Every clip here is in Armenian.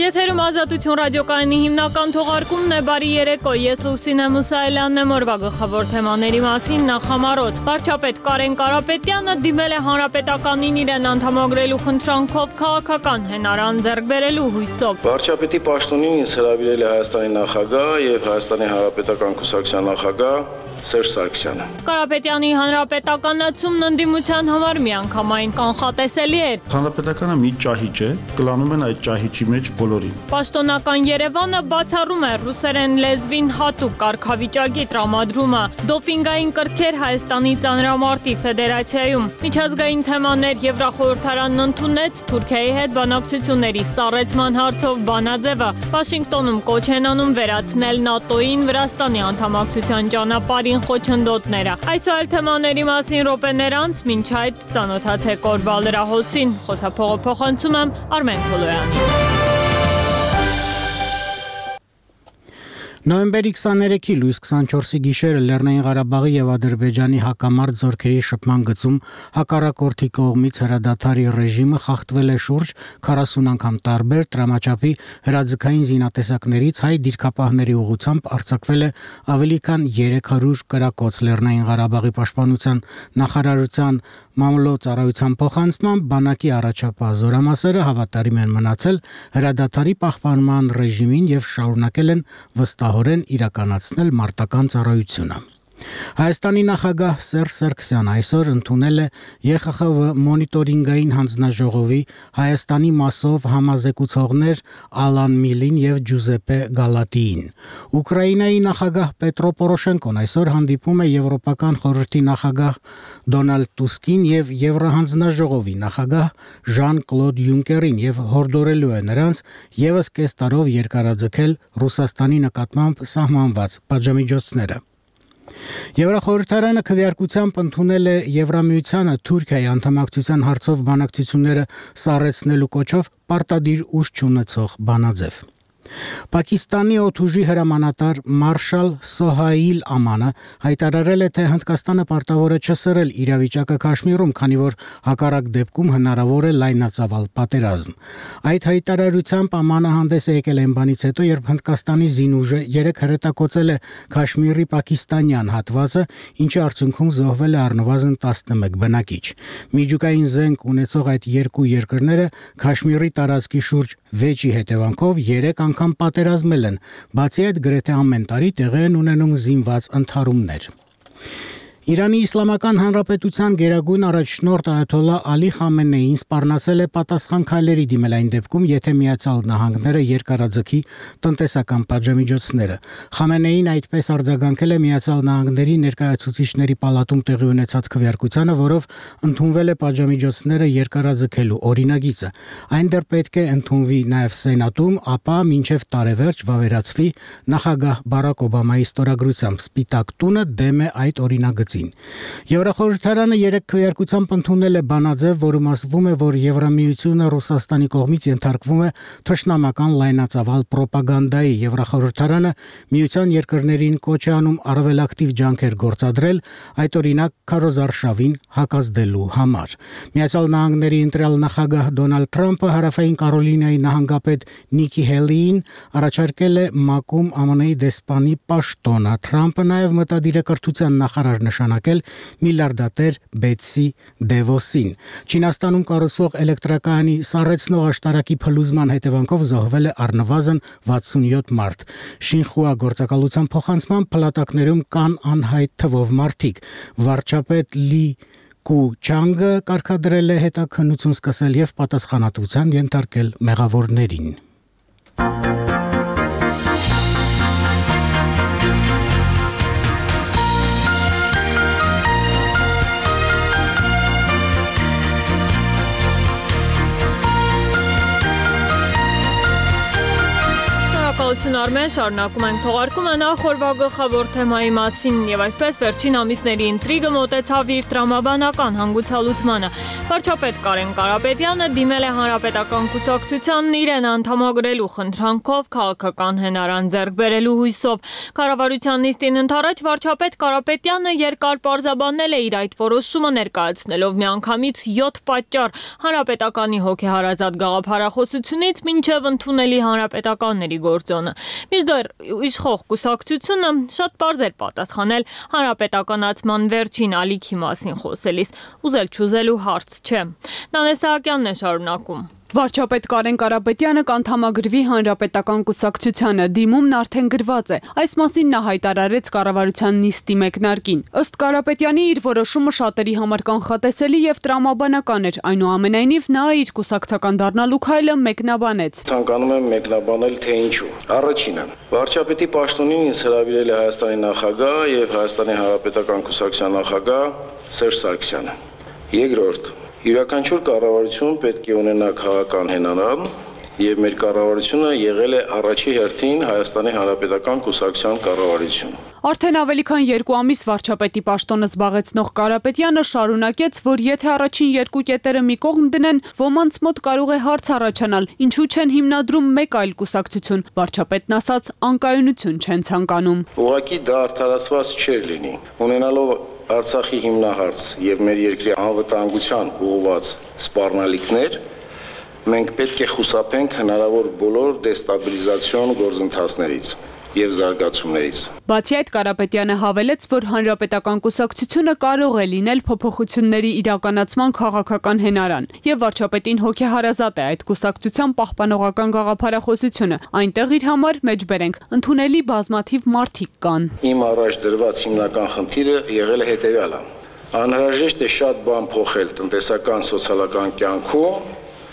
Եթերում Ազատություն ռադիոկայանի հիմնական թողարկումն է բարի երեկո, ես Լուսինե Մուսայելյանն եմ օրվա գլխավոր թեմաների մասին նախամարոտ։ Վարչապետ Կարեն Կարապետյանը դիմել է հանրապետականին իրեն անդամագրելու խնդրանքով քաղաքական հենարան ձեռք բերելու հույսով։ Վարչապետի պաշտոնին ինձ հրավիրել է Հայաստանի նախագահ եւ Հայաստանի Հանրապետական կուսակցության նախագահ Սերժ Սարգսյանը։ Կարապետյանի հանրապետականացումն ընդդիմության համար միանգամայն կանխատեսելի էր։ Հանրապետականը մի ճահիճ է, կլանում են այդ ճահիճի մեջ բոլորին։ Պաշտոնական Երևանը բացառում է ռուսերեն լեզվին հատուկ կարգավիճակի տրամադրումը, դոպինգային կրքեր Հայաստանի ծանրամարտի ֆեդերացիայում, միջազգային թեմաներ Եվրախորհրդարանն ընդունեց Թուրքիայի հետ բանակցությունների սառեցման հարցով բանաձևը, Վաշինգտոնում կոչ են անում վերացնել ՆԱՏՕ-ին Վրաստանի անդամակցության ճանապարհին խոչընդոտները։ Այս այլ թեմաների մասին րոպեներ անց, մինչ այդ ծանոթացեք օրվա լրահոսին, խոսափողը փոխանցում եմ Արմեն Քոլոյանին։ Նոյեմբերի 23-ի լույս 24-ի գիշերը Լեռնային Ղարաբաղի եւ Ադրբեջանի հակամարտ զորքերի շփման գծում հակառակորդի կողմից հրադադարի ռեժիմը խախտվել է շուրջ 40 անգամ տարբեր տրամաչափի հրաձգային զինատեսակներից հայ դիրքապահների ուղղությամբ արձակվել է ավելի քան 300 կրակոց Լեռնային Ղարաբաղի պաշտպանության նախարարության մամլոյցարայության փոխանցմամբ բանակի առաջապահ զորամասերը հավատարիմ են մնացել հրադադարի պահպանման ռեժիմին եւ շարունակել են վստահորեն իրականացնել մարտական ծառայությունը։ Հայաստանի նախագահ Սերժ Սարգսյանը այսօր ընդունել է ԵԽԽՎ մոնիտորինգային հանձնաժողովի Հայաստանի մասով համազեկուցողներ Ալան Միլին եւ Ջուզեպե Գալատիին։ Ուկրաինայի նախագահ Պետրո Պորոշենկոն այսօր հանդիպում է Եվրոպական խորհրդի նախագահ Դոնալդ Տուսկին եւ Եվրահանձնաժողովի նախագահ Ժան-Կլոդ Յունկերին եւ հորդորելու է նրանց եւս կես տարով երկարաձգել Ռուսաստանի նկատմամբ սահմանված պատժամիջոցները։ Եվրախորհրդարանը քվեարկությամբ ընդունել է Եվրամիությանը Թուրքիայի անդամակցության հարցով բանակցությունները սառեցնելու կոչով պարտադիր ուժ չունեցող բանաձև։ Պակիստանի օդուժի հրամանատար Մարշալ Սոհայիլ Ամանը հայտարարել է, թե Հնդկաստանը պարտավոր է չսրել իրավիճակը Քաշմիրում, քանի որ հակառակ դեպքում հնարավոր է լայնածավալ պատերազմ։ Այդ հայտարարությամբ Ամանը հանդես է եկել այն բանից հետո, երբ Հնդկաստանի զինուժը 3 հրետակոծել է Քաշմիրի պակիստանյան հատվածը, ինչի արդյունքում զոհվել է առնվազն 11 բնակիչ։ Միջուկային զենք ունեցող այդ երկու երկրները Քաշմիրի տարածքի շուրջ վեճի հետևանքով 3 անգամ պատերազմել են, բացի այդ գրեթե ամեն տարի տեղի են ունենում զինված ընդհարումներ։ Իրանի Իսլամական Հանրապետության գերագույն առաջնորդ Այաթոլլա Ալի Խամենեին սպառնացել է պատասխան քայլերի դիմել այն դեպքում, եթե Միացյալ Նահանգները երկարաձգի տնտեսական պատժամիջոցները։ Խամենեին այդպես արձագանքել է Միացյալ Նահանգների ներկայացուցիչների պալատում տեղի ունեցած քվեարկությանը, որով ընդունվել է պատժամիջոցները երկարաձգելու օրինագիծը։ Այն դեռ պետք է ընդունվի նաև Սենատում, ապա մինչև տարեվերջ վավերացվի նախագահ Բարակ Օբամայի ստորագրությամբ։ Սպիտակ տունը դեմ է այդ օրինագծին։ Եվրախորհրդարանը 3 քվեարկությամբ ընդունել է բանաձև, որում ասվում է, որ Եվրամիությունը Ռուսաստանի կողմից ենթարկվում է թշնամական լայնածավալ պրոպագանդայի։ Եվրախորհրդարանը միության երկրներին կոչ է անում առավել ակտիվ ջանքեր գործադրել, այդ օրինակ քարոզարշավին հակազդելու համար։ Միացյալ Նահանգների ընտրյալ նախագահ Դոնալդ Թրամփը Հարավային Կարոլինայի նահանգապետ Նիկի Հելիին առաջարկել է ՄԱԿ-ում ԱՄՆ-ի դեսպանի պաշտոնը։ Թրամփը նաև մտադիր է կրթության նախարար նշանակել միլիարդատեր Բետսի Դևոսին։ Չինաստանում կառուցվող էլեկտրակայանի սառեցնող աշտարակի փլուզման հետևանքով զոհվել է առնվազն 67 մարդ։ Շինխուա գործակալության փոխանցման փլատակներում կան անհայտ թվով մարդիկ։ Վարչապետ Լի Կու Չանգը կարգադրել է հետաքննություն սկսել եւ պատասխանատվության ենթարկել մեղավորներին։ Ողջույն Արմեն, շարունակում ենք թողարկումը նախորդ գլխավոր թեմայի մասին եւ այսպես վերջին ամիսների ինտրիգը մոտեցավ իր տրամաբանական հանգուցալուծմանը։ Վարչապետ Կարեն Կարապետյանը դիմել է Հանրապետական կուսակցությանն իրեն անդամագրելու խնդրանքով քաղաքական հենարան ձեռք բերելու հույսով։ Կառավարության նիստին ընդառաջ վարչապետ Կարապետյանը երկար պարզաբանել է իր այդ որոշումը ներկայացնելով միանգամից 7 պատճառ Հանրապետականի հոգեհարազատ գաղափարախոսությունից մինչև ընդունելի հանրապետականների գործոնը։ Մինչդեռ իշխող կուսակցությունը շատ պարզ էր պատասխանել հանրապետականացման վերջին ալիքի մասին խոսելիս, ուզել-չուզելու հարց չէ։ Նանե Սահակյանն է շարունակում։ Վարչապետ Կարեն Կարապետյանը կանդամագրվի Հանրապետական կուսակցությանը, դիմումն արդեն գրված է։ Այս մասին նա հայտարարեց կառավարության նիստի մեկնարկին։ Ըստ Կարապետյանի իր որոշումը շատերի համար կանխատեսելի եւ տրամաբանական էր, այնուամենայնիվ նա իր կուսակցական դառնալու քայլը մեկնաբանեց։ Ցանկանում եմ մեկնաբանել, թե ինչու։ Առաջինը, վարչապետի պաշտոնին ինձ հրավիրել է Հայաստանի նախագահ եւ Հայաստանի Հանրապետական կուսակցության նախագահ Սերժ Սարգսյանը։ Երկրորդ, յուրաքանչյուր կառավարություն պետք է ունենա քաղաքական հենարան եւ մեր կառավարությունը եղել է առաջի հերթին Հայաստանի Հանրապետական կուսակցության կառավարություն։ Արդեն ավելի քան 2 ամիս վարչապետի պաշտոնը զբաղեցնող Կարապետյանը շարունակեց, որ եթե առաջին 2 կետերը մի կողմ դնեն, ոմանց մոտ կարող է հարց առաջանալ, ինչու չեն հիմնադրում մեկ այլ կուսակցություն։ Վարչապետն ասաց, անկայունություն չեն ցանկանում։ Ուղղակի դա արդարացված չէր լինի։ Ունենալով Արցախի հիմնահարց եւ մեր երկրի անվտանգության ուղղված սպառնալիքներ, մենք պետք է խուսափենք հնարավոր բոլոր դեստաբիլիզացիոն գործընթացներից եւ զարգացումներից։ Բացի այդ, Կարապետյանը հավելեց, որ Հանրապետական կուսակցությունը կարող է լինել փոփոխությունների իրականացման քաղաքական հենարան, եւ վարչապետին հոգեհարազատ է այդ կուսակցության պահպանողական գաղափարախոսությունը։ Այնտեղ իր համար մեջբերենք ընդունելի բազմաթիվ մարդիկ կան։ Իմ առաջ դրված հիմնական խնդիրը եղել է հետեւյալը. անհրաժեշտ է շատ բան փոխել տնտեսական սոցիալական կյանքում,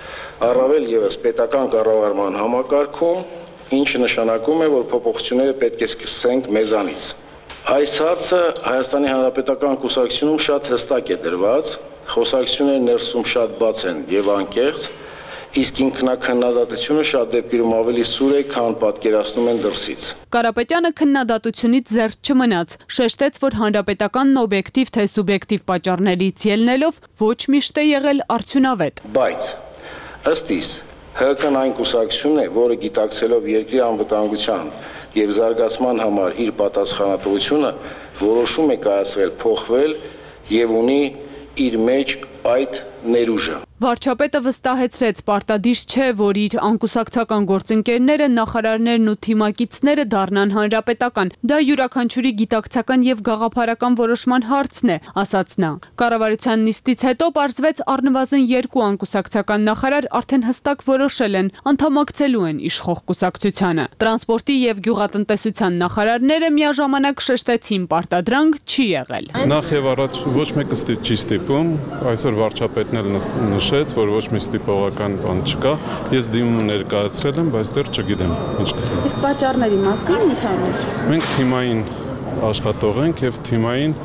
առավել եւս պետական կառավարման համակարգում, ինչը նշանակում է, որ փոփոխությունները պետք է սկսենք մեզանից։ Այս հարցը Հայաստանի Հանրապետական կուսակցությունում շատ հստակ է դրված, խոսակցությունները ներսում շատ բաց են եւ անկեղծ, իսկ ինքնակնդատությունը շատ դեպքերում ավելի սուր է, քան պատկերացնում են դրսից։ Կարապետյանը քննադատությունից զերծ չմնաց, շեշտեց, որ հանրապետականն օբյեկտիվ թե սուբյեկտիվ պատճառներից ելնելով ոչ միշտ է եղել արդյունավետ։ Բայց ըստ իս ՀԿ-ն այն կուսակցությունն է, որը գիտակցելով երկրի անվտանգության եւ զարգացման համար իր պատասխանատվությունը որոշում է կայացրել փոխվել եւ ունի իր մեջ այդ ներուժը։ Վարչապետը վստահեցրեց, պարտադիր չէ, որ իր անկուսակցական գործընկերները, նախարարներն ու թիմակիցները դառնան հանրապետական։ Դա յուրաքանչյուրի գիտակցական եւ գաղափարական որոշման հարցն է, ասաց նա։ Կառավարության նիստից հետո պարզվեց առնվազն 2 անկուսակցական նախարար արդեն հստակ որոշել են, անդամակցելու են իշխող կուսակցությանը։ Տրանսպորտի եւ գյուղատնտեսության նախարարները միաժամանակ շեշտեցին, պարտադրանք չի եղել։ Նախ եւ առաջ ոչ մեկը չի ստիպում, այսօր վարչապետն էլ նշեց, որ ոչ մի ստիպողական բան չկա։ Ես դիմում ներկայացրել եմ, բայց դեռ չգիտեմ ինչ կսեմ։ Իսկ պատճառների մասին ընդհանուր։ Մենք թիմային աշխատող ենք եւ թիմային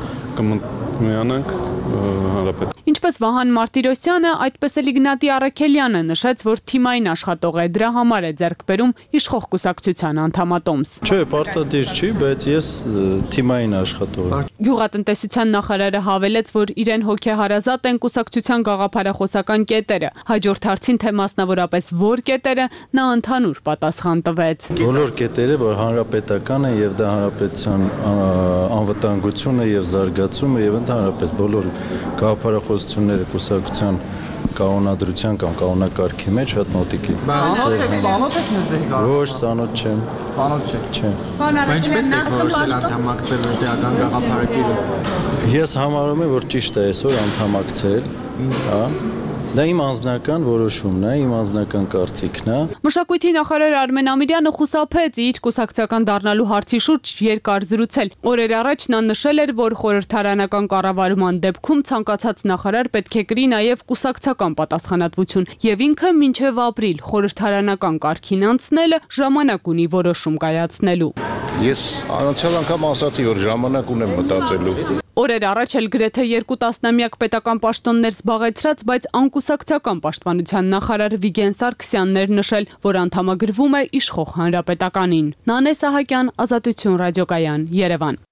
կմիանանք հանրապետ։ Ինչպես Վահան Մարտիրոսյանը, այդպես էլ Իգնատի Առաքելյանը նշեց, որ թիմային աշխատող է, դրա համար է ձեռք բերում իշխող կուսակցության անդամատոմս։ Չէ, պարտադիր չի, բայց ես թիմային աշխատող եմ։ Գյուղատնտեսության նախարարը հավելեց, որ իրեն հոգեհարազատ են կուսակցության գաղափարախոսական կետերը։ Հաջորդ հարցին, թե մասնավորապես որ կետերը, նա ընդհանուր պատասխան տվեց։ Բոլոր կետերը, որ հանրապետական են եւ դա հանրապետության անվտանգությունը եւ զարգացումը եւ ընդհանրապես բոլոր գաղափարախոսությունները կուսակցության կանոնադրության կամ կանոնակարգի մեջ շատ մոտիկ է։ Ծանոթ եք մեզ դեպի։ Ոչ, ծանոթ չեմ։ Ծանոթ չեք։ Չէ։ Ինչպես եք որոշել անդամակցել վերջական գաղափարակիրը։ Ես համարում եմ, որ ճիշտ է այսօր անդամակցել, հա։ Դա իմ անձնական որոշումն է, իմ անձնական կարծիքն է։ Մշակույթի նախարար Արմեն Ամիրյանը խուսափեց իր կուսակցական դառնալու հարցի շուրջ երկար զրուցել։ Օրեր առաջ նա նշել էր, որ խորհրդարանական կառավարման դեպքում ցանկացած նախարար պետք է կրի նաև կուսակցական պատասխանատվություն, եւ ինքը մինչև ապրիլ խորհրդարանական կարգին անցնելը ժամանակ ունի որոշում կայացնելու։ Ես անցյալ անգամ ասացի, որ ժամանակ ունեմ մտածելու։ Օրեր առաջ էլ գրեթե 2 տասնամյակ պետական պաշտոններ զբաղեցրած, բայց անկուսակցական պաշտպանության նախարար Վիգեն Սարգսյանն էր նշել, որ անդամագրվում է իշխող հանրապետականին։ Նանե Սահակյան, Ազատություն ռադիոկայան, Երևան։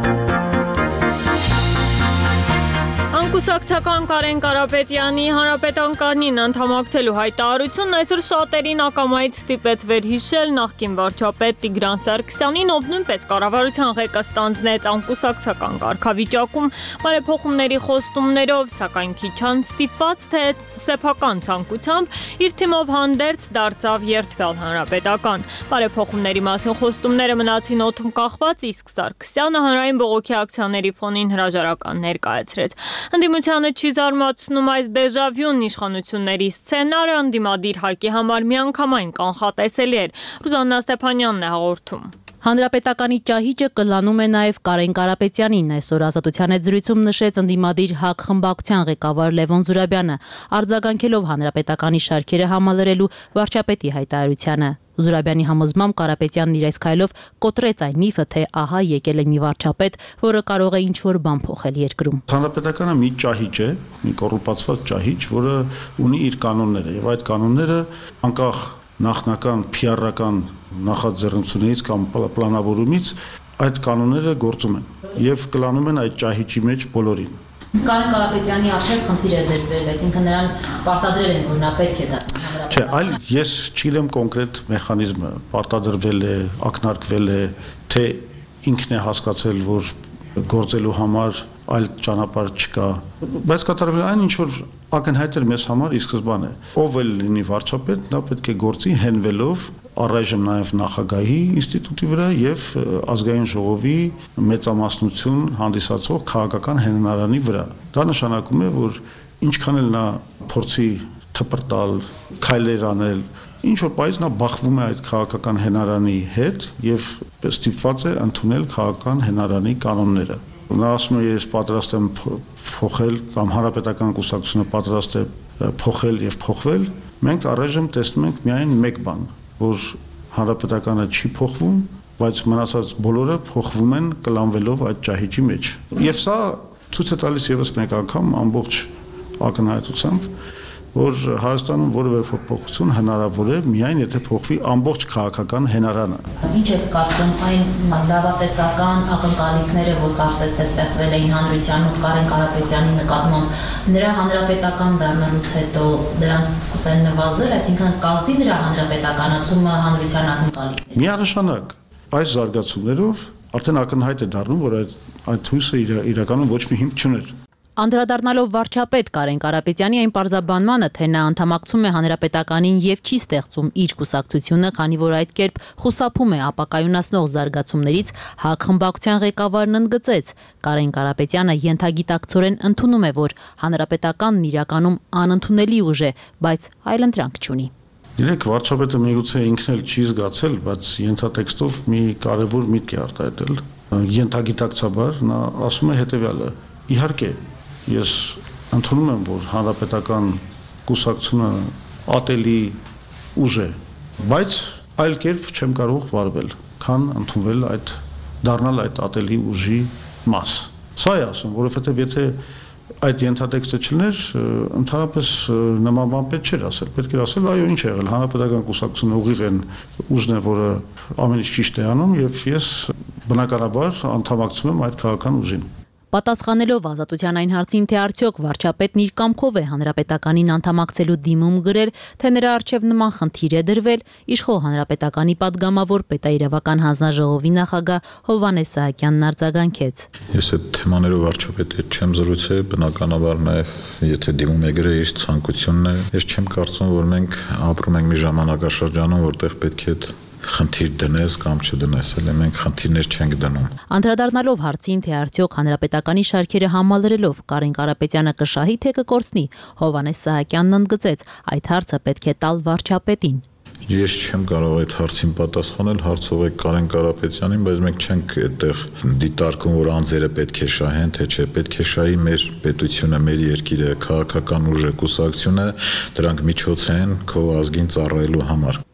Անկուսակցական Կարեն Կարապետյանի հանրապետականին անդամակցելու հայտարարությունն այսօր շատերին ակամայից ստիպեց վերհիշել նախկին վարչապետ Տիգրան Սարգսյանին, ով նույնպես կառավարության ղեկը ստանձնեց անկուսակցական կարգավիճակում բարեփոխումների խոստումներով, սակայն քիչ անց ստիպված թե սեփական ցանկությամբ իր թիմով հանդերձ դարձավ երդվյալ հանրապետական։ Բարեփոխումների մասին խոստումները մնացին օդում կախված, իսկ Սարգսյանը հանրային բողոքի ակցիաների ֆոնին հրաժարական ներկայացրեց։ Ընդդիմությանը չի զարմացնում այս դեժավյուն իշխանությունների սցենարը, ընդդիմադիր ՀԱԿ-ի համար միանգամայն կանխատեսելի էր։ Ռուզաննա Ստեփանյանն է հաղորդում։ Հանրապետականի ճահիճը կլանում է նաև Կարեն Կարապետյանին, այսօր Ազատության հետ զրույցում նշեց ընդդիմադիր ՀԱԿ խմբակցության ղեկավար Լևոն Զուրաբյանը, արձագանքելով հանրապետականի շարքերը համալրելու վարչապետի հայտարարությանը։ Զուրաբյանի համոզմամբ Կարապետյանն իր այս քայլով կոտրեց այն միֆը, թե ահա եկել է մի վարչապետ, որը կարող է ինչ-որ բան փոխել երկրում։ Հանրապետականը մի ճահիճ է, մի կոռուպացված ճահիճ, որը ունի իր կանոնները, եւ այդ կանոնները անկախ նախնական PR-ական նախաձեռնությունից կամ պլանավորումից այդ կանոնները գործում են եւ կլանում են այդ ճահիճի մեջ բոլորին։ Կարեն Կարապետյանի առջև խնդիր է դրվել, այսինքն նրան պարտադրել են, որ նա պետք է դառնա։ Չէ, այլ ես չգիտեմ կոնկրետ մեխանիզմը, պարտադրվել է, ակնարկվել է, թե ինքն է հասկացել, որ գործելու համար այլ ճանապարհ չկա, բայց կատարվել այն ինչ որ ակնհայտ էր մեզ համար ի սկզբանե։ Ով էլ լինի վարչապետ, նա պետք է գործի հենվելով առայժմ նաև նախագահի ինստիտուտի վրա եւ ազգային ժողովի մեծամասնություն հանդիսացող քաղաքական հենարանի վրա։ Դա նշանակում է, որ ինչքան էլ նա փորձի թպրտալ, քայլեր անել, ինչ որ պայծ նա բախվում է այդ քաղաքական հենարանի հետ եւ ստիպված է ընդունել քաղաքական հենարանի կանոնները։ Նա ասում է, ես պատրաստ եմ փոխել կամ հանրապետական կուսակցությունը պատրաստ է փոխել եւ փոխվել։ Մենք առայժմ տեսնում ենք միայն մեկ բան, որ հանրապետականը չի փոխվում, բայց մնացած բոլորը փոխվում են կլանվելով այդ ճահիճի մեջ։ Եվ սա ցույց է տալիս եւս մեկ անգամ ամբողջ ակնհայտությամբ, որ Հայաստանում որևէ փոփոխություն հնարավոր է միայն եթե փոխվի ամբողջ քաղաքական հենարանը։ Ինչ եք կարծում այն լավատեսական ակնկալիքները, որ կարծես թե ստեղծվել էին հանրության մոտ Կարեն Կարապետյանի նկատմամբ, նրա հանրապետական դառնալուց հետո դրանք սկսեն նվազել, այսինքն կազդի նրա հանրապետականացումը հանրության ակնկալիքները։ Միանշանակ այս զարգացումներով արդեն ակնհայտ է դառնում, որ այդ հույսը իրականում ոչ մի հիմք չուներ։ Անդրադառնալով վարչապետ Կարեն Կարապետյանի այն պարզաբանմանը, թե նա անդամակցում է հանրապետականին եւ չի ստեղծում իր կուսակցությունը, քանի որ այդ կերպ խուսափում է ապակայունացնող զարգացումներից, ՀԱԿ խմբակցության ղեկավարն ընդգծեց. Կարեն Կարապետյանը ենթագիտակցորեն ընդունում է, որ հանրապետականն իրականում անընդունելի ուժ է, բայց այլընտրանք չունի։ Իրեք վարչապետը միգուցե ինքն էլ չի զգացել, բայց ենթատեքստով մի կարևոր միտք է արտահայտել։ Ենթագիտակցաբար նա ասում է հետեւյալը. իհարկե ես ընդունում եմ, որ հանրապետական կուսակցությունը ատելի ուժ է, բայց այլ կերպ չեմ կարող վարվել, քան ընդունվել դառնալ այդ ատելի ուժի մաս։ Սա է ասում, որովհետև եթե այդ ենթատեքստը չլներ, ընդհանրապես նման բան պետք չէր ասել։ Պետք էր ասել, այո, ինչ է եղել, հանրապետական կուսակցությունը ուղիղ ուժն է, որը ամեն ինչ ճիշտ է անում, եւ ես բնականաբար անդամակցում եմ այդ քաղաքական ուժին։ Պատասխանելով Ազատության այն հարցին, թե արդյոք վարչապետն իր կամքով է հանրապետականին անդամակցելու դիմում գրել, թե նրա առջև նման խնդիր է դրվել, իշխող հանրապետականի падգամավոր պետաիրավական հանձնաժողովի նախագահ Հովհաննես Սահակյանն արձագանքեց. Ես այդ թեմաներով վարչապետի հետ չեմ զրուցել, բնականաբար նաև եթե դիմում է գրել իր ցանկությունն է, ես չեմ կարծում, որ մենք ապրում ենք մի ժամանակաշրջանում, որտեղ պետք է խնդիր դնես կամ չդնես, էլ մենք խնդիրներ չենք դնում։ Անդրադառնալով հարցին, թե արդյոք հանրապետականի շարքերը համալրելով Կարեն Կարապետյանը կշահի, թե կկորցնի, Հովհաննես Սահակյանն ընդգծեց, այդ հարցը պետք է տալ վարչապետին։ Ես չեմ կարող այդ հարցին պատասխանել, հարցով է Կարեն Կարապետյանին, բայց մենք չենք այդտեղ դիտարկում, որ անձերը պետք է շահեն, թե չէ, պետք է շահի մեր պետությունը, մեր երկիրը, քաղաքական ուժը, կուսակցությունը, դրանք միջոց են քո ազգին ծառայելու համար։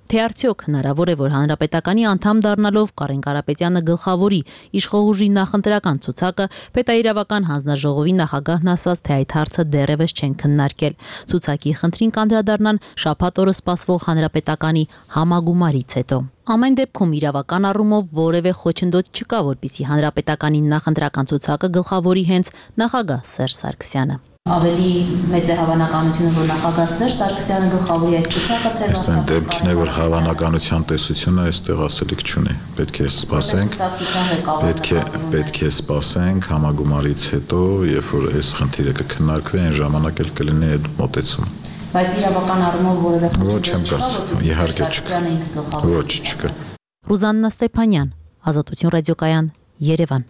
Թե արդյոք հնարավոր է, որ հանրապետականի անդամ դառնալով Կարեն Կարապետյանը գլխավորի իշխող ուժի նախընտրական ցուցակը, պետաիրավական հանձնաժողովի նախագահն ասաց, թե այդ հարցը դեռևս չեն քննարկել։ Ցուցակի խնդրին կանդրադառնան շաբաթ օրը սպասվող հանրապետականի համագումարից հետո։ Ամեն դեպքում իրավական առումով որևէ խոչընդոտ չկա, որպեսզի հանրապետականի նախընտրական ցուցակը գլխավորի հենց նախագահ Սերժ Սարգսյանը։ Ավելի մեծ է հավանականությունը, որ նախագահ Սերժ Սարգսյանը գլխավորի այդ ցուցակը, թե Ասեն դեպքին է, որ հավանականության տեսությունը այստեղ ասելիք չունի։ Պետք է սպասենք, պետք է սպասենք համագումարից հետո, երբ որ այս խնդիրը կքննարկվի, այն ժամանակ էլ կլինի այդ մոտեցումը։ Բայց իրավական առումով որևէ խոչընդոտ իհարկե չկա։ Ոչ, չկա։ Ռուզաննա Ստեփանյան, Ազատություն ռադիոկայան, Երևան։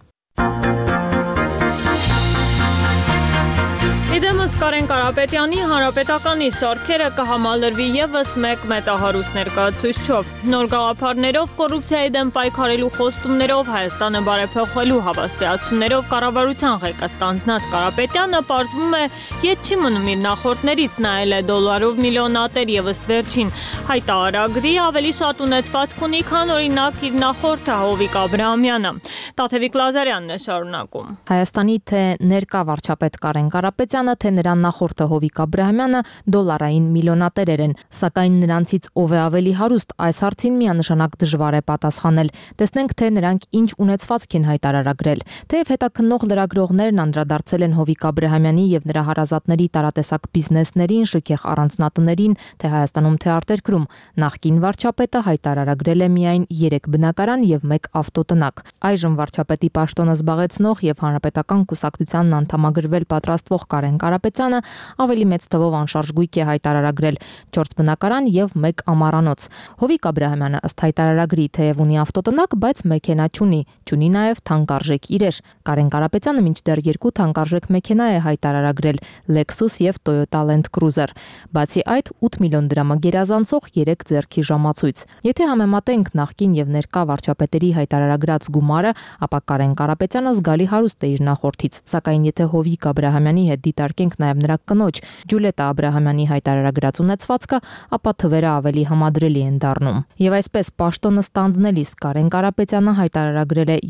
Իդեմս Կարեն Կարապետյանի հանրապետականի շարքերը կհամալրվի եւս մեկ մեծահարուստ ներկայացուցչով։ Նոր գաղափարներով, կոռուպցիայի դեմ պայքարելու խոստումներով, Հայաստանը բարեփոխելու հավաստիացումներով կառավարության ղեկը ստանձնած Կարապետյանը պարզվում է ետ չի մնում իր նախորդներից, նայել է դոլարով միլիոնատեր եւ ըստ վերջին հայտարարագրի ավելի շատ ունեցվածք ունի, քան օրինակ իր նախորդը Հովիկ Աբրահամյանը։ Տաթևիկ Լազարյանն է շարունակում։ Հայաստանի թե ներկա վարչապետ Կարեն Կարապետյանը, թե նրան նախորդը Հովիկ Աբրահամյանը դոլարային միլիոնատերեր են, սակայն նրանցից ով է ավելի հարուստ, այս հարցին միանշանակ դժվար է պատասխանել։ Տեսնենք, թե նրանք ինչ ունեցվածք են հայտարարագրել։ Թեև հետաքննող լրագրողներն անդրադարձել են Հովիկ Աբրահամյանի եւ նրա հարազատների տարատեսակ բիզնեսներին, շքեղ առանձնատներին, թե Հայաստանում, թե արտերկրում, նախկին վարչապետը հայտարարագրել է միայն 3 բնակարան եւ 1 ավտոտնակ։ Այժմ վարչապետի պաշտոնը զբաղեցնող եւ հանրապետական կուսակցությանն անդամագրվել պատրաստվող Կարեն Կարապետյանը ավելի մեծ թվով անշարժ գույք է հայտարարագրել 4 բնակարան եւ 1 ամառանոց։ Հովիկ Աբրահամյանը ըստ հայտարարագրի թեև ունի ավտոտնակ, բայց մեքենա չունի նաեւ թանկարժեք իրեր։ Կարեն Կարապետյանը մինչդեռ 2 թանկարժեք մեքենա է հայտարարագրել՝ Lexus եւ Toyota Land Cruiser։ Բացի այդ, 8 միլիոն դրամը գերազանցող 3 ձեռքի ժամացույց։ Եթե համեմատենք նախկին եւ ներկա վարչապետերի հայտարարագրած գումարը, ապա Կարեն Կարապետյանը զգալի հարուստ է իր նախորդից, սակայն եթե Հովիկ Աբրահամյանի հետ դիտարկենք նաև նրա կնոջ Ջուլետա Աբրահամյանի հայտարարագրած ունեցվածքը, ապա թվերը ավելի համադրելի են դառնում։ Եվ այսպես պաշտոնը ստանձնելիս Կարեն Կարապետյանը հայտարարագրել է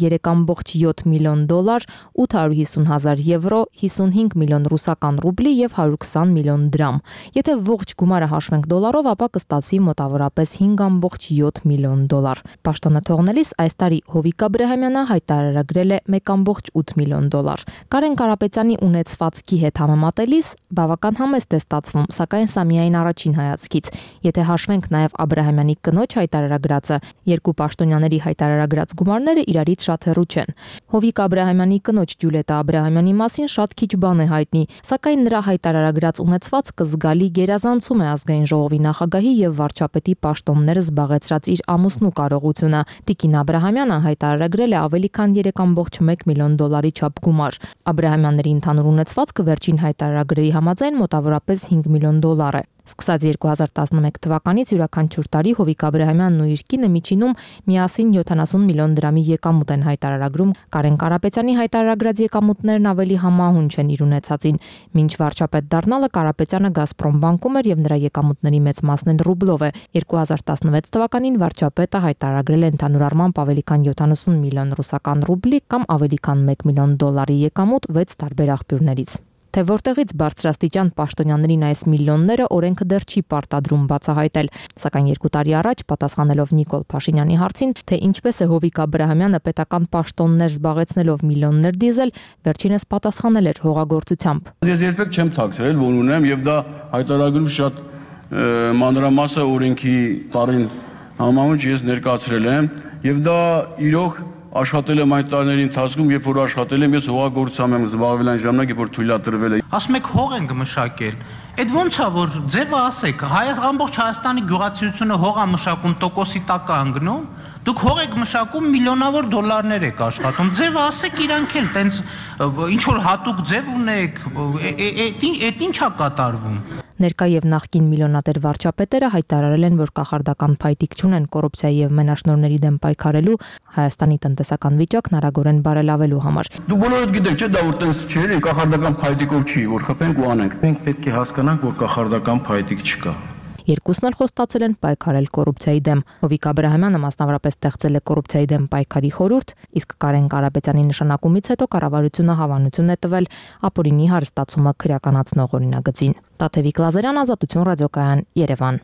3.7 միլիոն դոլար, 850,000 եվրո, 55 միլիոն ռուսական ռուբլի եւ 120 միլիոն դրամ։ Եթե ողջ գումարը հաշվենք դոլարով, ապա կստացվի մոտավորապես 5.7 միլիոն դոլար։ Պաշտոնը թողնելիս այս տարի Հովիկ Աբրահամյանը հայտարարագրել է 1.8 միլիոն դոլար։ Կարեն Կարապետյանի ունեցվածքի հետ համեմատելիս բավական համեստ է ստացվում, սակայն սա միայն առաջին հայացքից։ Եթե հաշվենք նաև Աբրահամյանի կնոջ հայտարարագրածը, երկու պաշտոնյաների հայտարարագրած գումարները իրարից շատ հեռու չեն։ Հովիկ Աբրահամյանի կնոջ Ջուլետա Աբրահամյանի մասին շատ քիչ բան է հայտնի, սակայն նրա հայտարարագրած ունեցվածքը զգալի գերազանցում է ազգային ժողովի նախագահի եւ վարչապետի պաշտոնները զբաղեցրած իր ամուսնու կարողությունը։ Տիկին Աբրահամյանը հայտարարագրել է ավելի քան 3.1 միլիոն դոլարի չափ գումար։ Աբրահամյանների ընդհանուր ունեցվածքը վերջին հայտարարագրերի համաձայն մոտավորապես 5 միլիոն դոլար է։ Սկսած 2011 թվականից յուրաքանչյուր տարի Հովիկ Աբրահամյանն ու իր կինը միջինում միասին 70 միլիոն դրամի եկամուտ են հայտարարագրում։ Կարեն Կարապետյանի հայտարարագրած եկամուտներն ավելի համահունչ են իր ունեցածին։ Մինչ վարչապետ դառնալը Կարապետյանը Գազպրոմ բանկում էր եւ նրա եկամուտների մեծ մասն էլ ռուբլով է։ 2016 թվականին վարչապետը հայտարարագրել է ընդհանուր առմամբ ավելի քան 70 միլիոն ռուսական ռուբլի կամ ավելի քան 1 միլիոն դոլարի եկամուտ 6 տարբեր աղբյուրներից։ Թե որտեղից բարձրաստիճան պաշտոնյաներին այս միլիոնները օրենքը դեռ չի պարտադրում բացահայտել, սակայն 2 տարի առաջ պատասխանելով Նիկոլ Փաշինյանի հարցին, թե ինչպես է Հովիկ Աբրահամյանը պետական պաշտոններ զբաղեցնելով միլիոններ դիզել, վերջինս պատասխանել էր հողագործությամբ։ Ես երբեք չեմ թաքցրել, որ ունեմ եւ դա հայտարարում շատ մանրամասը օրենքի տարին համահունչ ես ներկայացրել եմ եւ դա իրոք աշխատել եմ այդ տարիների ընթացքում, երբ որ աշխատել եմ, ես հողագործությամբ եմ զբաղվել այն ժամանակ, երբ որ թույլատրվել է։ Ասում եք հող ենք մշակել։ Այդ ո՞նց է որ ձևը ասեք, ամբողջ Հայաստանի գյուղացիությունը հողամշակում տոկոսի տակ է ընկնում, դուք հող եք մշակում միլիոնավոր դոլարներ եք աշխատում, ձևը ասեք իրանք էլ, տենց ինչ որ հատուկ ձև ունեք, այդ ինչ է կատարվում։ Ներկա եւ նախկին միլիոնատեր վարչապետերը հայտարարել են, որ կախարդական փայտիկ չունեն կոռուպցիայի եւ մենաշնորհների դեմ պայքարելու, Հայաստանի տնտեսական վիճակն արագորեն բարելավելու համար։ Դու բոլորդ գիտեք, չէ՞, դա որ տենց չէ, կախարդական փայտիկով չի, որ խփենք ու անենք։ Մենք պետք է հասկանանք, որ կախարդական փայտիկ չկա։ Երկուսն էլ խոստացել են պայքարել կոռուպցիայի դեմ։ Հովիկ Աբրահամյանը մասնավորապես ստեղծել է կոռուպցիայի դեմ պայքարի խորհուրդ, իսկ Կարեն Կարապետյանի նշանակումից հետո կառավարությունը հավանություն է տվել ապօրինի հարստացումը քրեականացնող օրինագծին։ Տաթևիկ Լազարյան, Ազատություն ռադիոկայան, Երևան։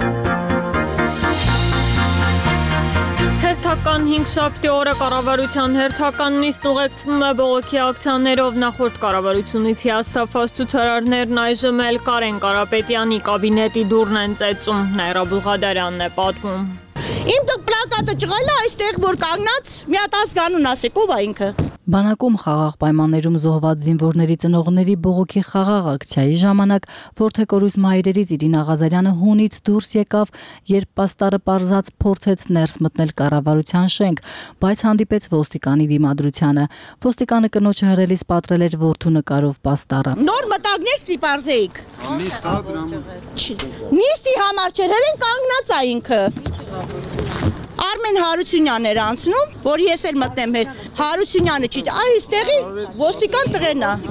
Հերթական 5 շաբթի օրը կառավարության հերթական նիստն ուղեկցվում է բողոքի ակցիաներով նախորդ կառավարությունից հիասթափված ցուցարարներն այժմ էլ Կարեն Կարապետյանի կաբինետի դուռն են ծեծում, Նաիրա Բուլղադարյանն է պատմում։ Իմ դուք պլակատը ճղել է այստեղ որ կանգնած մի հատ ազգանուն ասեք ով է ինքը։ Բանակում խաղաղ պայմաններում զոհված զինվորների ծնողների բողոքի խաղաղ ակցիայի ժամանակ Որթեկորույս մայրերից Իրինա Ղազարյանը հունից դուրս եկավ, երբ պաստառը պարզած փորձեց ներս մտնել կառավարության շենք, բայց հանդիպեց ոստիկանի դիմադրությանը։ Ոստիկանը կնոջը հրելիս պատրել էր որդու նկարով պաստառը։ Նոր մտագներ ստի պարզեիք։ Նիստի համար չէր, հենց կանգնած է ինքը։ Արմեն Հարությունյանն էր անցնում, որ ես էլ մտնեմ Հարությունյանը չի, այստեղի ոստիկան տղերն է։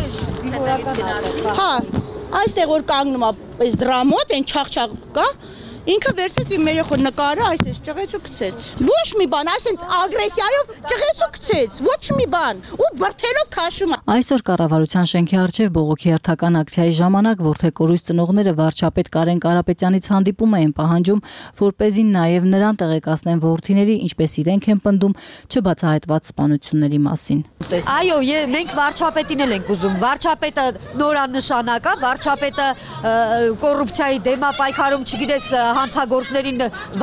Հա, այստեղ որ կանգնում է այս դրա մոտ, այն չաղ կա, ինքը վերցրեց իմ երեխու նկարը, այսպես ճղեց ու գցեց։ Ոչ մի բան, այսպես ագրեսիայով ճղեց ու գցեց, ոչ մի բան, ու բրթելով քաշում է։ Այսօր կառավարության շենքի առջև բողոքի հերթական ակցիայի ժամանակ Որթեկորույս ծնողները վարչապետ Կարեն Կարապետյանից հանդիպում էին պահանջում, որպեսզի նաև նրան տեղեկացնեն որդիների, ինչպես իրենք են պնդում, չբացահայտված սպանությունների մասին։ Այո, մենք վարչապետին էլ ենք ուզում։ Վարչապետը նորանշանակ է, վարչապետը կոռուպցիայի դեմ է պայքարում, չգիտես հանցագործներին,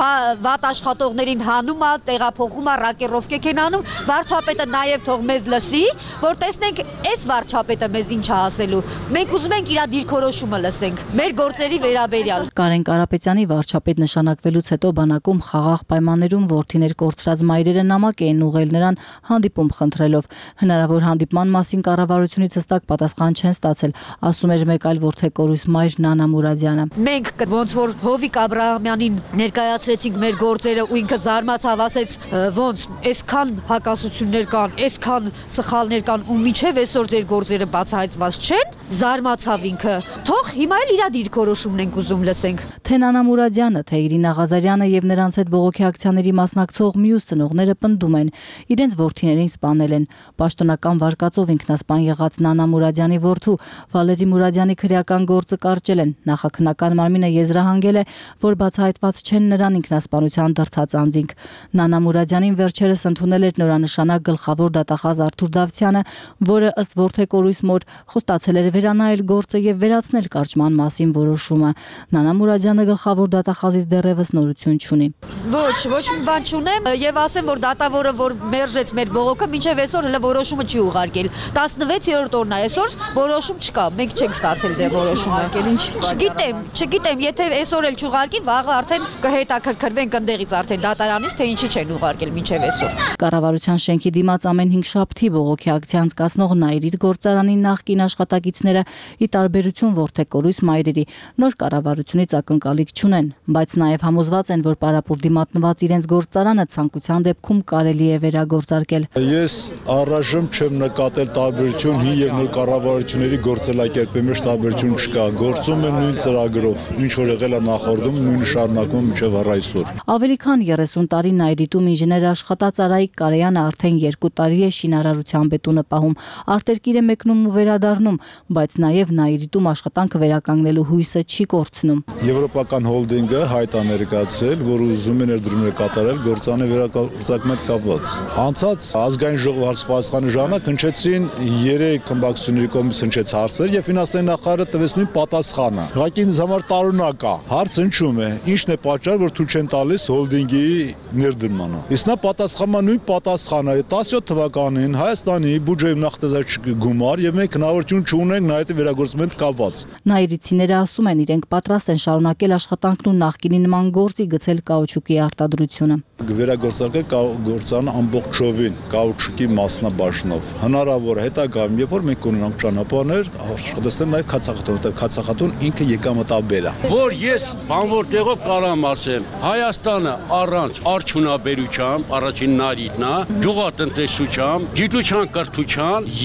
վատ աշխատողներին հանում է, տեղափոխում է, ռակերովկեք են անում, վարչապետը նաև թող մեզ լսի, որ տեսնենք այս վարչապետը մեզ ինչ է ասելու։ Մենք ուզում ենք իր դիրքորոշումը լսենք, մեր գործերի վերաբերյալ։ Կարեն Կարապետյանի վարչապետ նշանակվելուց հետո բանակում խաղաղ պայմաններում որդիներ կորցրած մայրերը նամակ էին ուղղել նրան հանդիպում խնդրելով։ Հնարավոր հանդիպման մասին կառավարությունից հստակ պատասխան չեն ստացել, ասում էր մեկ այլ Որթեկորույս մայր Նանա Մուրադյանը։ Մենք ոնց որ Հովիկ Աբրահամյանին ներկայացրեցինք մեր գործերը ու ինքը զարմացավ, ասեց ոնց այսքան հակասություններ կան, այսքան սխալներ կան ու միջև այսօր ձեր գործերը բացահայտված չեն, զարմացավ ինքը։ Թող հիմա էլ իր դիրքորոշումն ենք ուզում լսենք։ Թե Նանա Մուրադյանը, թե Իրինա Ղազարյանը եւ նրանց հետ բողոքի ակցիաների մասնակցող մյուս ծնողները պնդում են, իրենց որդիներին սպանել են։ Պաշտոնական վարկածով ինքնասպան եղած Նանա Մուրադյանի որդու Վալերի Մուրադյանի քրեական գործը կարճել են։ Նախաքննական մարմինը եզրահանգել է, որ բացահայտված չեն նրան ինքնասպանության դրդած անձինք։ Նանա Մուրադյանին վերջերս ընդունել էր նորանշանակ գլխավոր դատախազ Արթուր Դավթյանը, որը ըստ Որթեկորույս մոր խոստացել էր վերանայել գործը եւ վերացնել կարճման մասին որոշումը։ Նանա Մուրադյանը գլխավոր դատախազից դեռևս նորություն չունի։ Ոչ մի բան չունեմ եւ ասեմ, որ դատավորը որ մերժեց մեր բողոքը, մինչեւ այսօր հələ որոշումը չի ուղարկել։ 16-րդ օրն է այսօր, որոշում չկա։ Մենք չենք ստացել դեռ որոշումը։ Չգիտեմ, եթե այսօր էլ չուղարկի, վաղը արդեն կհետաքրքրվենք ընդեղից արդեն դատարանից, թե ինչի չեն ուղարկել մինչեւ այսօր։ Կառավարության շենքի դիմաց ամեն 5 շաբթի բողոքի ակցիա անցկացնող Նաիրիդ գործարանի նախկին աշխատակիցները ի տարբերություն Որթեկորույս մայրերի նոր կառավարությունից ակնկալիք չունեն, բայց նաև համոզված են, որ պարապուրդի մատնված իրենց գործարանը ցանկության դեպքում կարելի է վերագործարկել։ Ես առայժմ չեմ նկատել տարբերություն հին եւ նոր կառավարությունների գործելակերպի մեջ տարբերություն չկա։ Գործում են նույն ծրագրով, ինչ որ եղել է նախորդում, նույնը շարունակվում մինչեւ առայսօր։ Ավելի քան 30 տարի Նաիրիտում ինժեներ աշխատած Արայիկ Կարեյանը արդեն 2 տարի է շինարարության բետոնը պահում։ Արտերկիր է մեկնում ու վերադառնում, բայց նաև Նաիրիտում աշխատանքը վերականգնելու հույսը չի կորցնում։ Եվրոպական հոլդինգը հայտ է ներկայացրել, որ ուզում է ներդրումներ կատարել գործանի վերակառուցակման հետ կապված։ Անցած ազգային ժողովի հարցպատասխանի ժամանակ հնչեցին 3 խմբակցությունների կողմից հնչեց հարցեր եւ ֆինանսների նախարարը տվեց նույն պատասխանը։ Ուղղակի ինձ համար տարօրինակ է։ Հարցը հնչում է. ի՞նչն է պատճառը, որ թույլ չեն տալիս հոլդինգի ներդրմանը։ Իսկ նա պատասխանում է նույն պատասխանը 17 թվականին Հայաստանի բյուջեում նախատեսած գումար եւ մենք հնարավորություն չունենք նայետ վերագործման հետ կապված։ Նաիրիցիները ասում են, իրենք պատրաստ են շարունակել աշխատանքն ու նախկինի նման գործի գցել կաուչուկի արտադրությունը։ Վերագործարկել գործարանը ամբողջովին կաուչուկի մասնաբաժնով։ Հնարավոր է հետագայում, երբ որ մենք ունենանք ճանապարհներ, աշխատել նաեւ քացախտուն, որտեղ քացախտուն ինքը եկամտաբեր է։ Որ ես բանվոր տեղով կարամ ասեմ, Հայաստանը առանց արդյունաբերության, առաջին նարիտն է, գյուղատնտեսության, գիտության կրթության եւ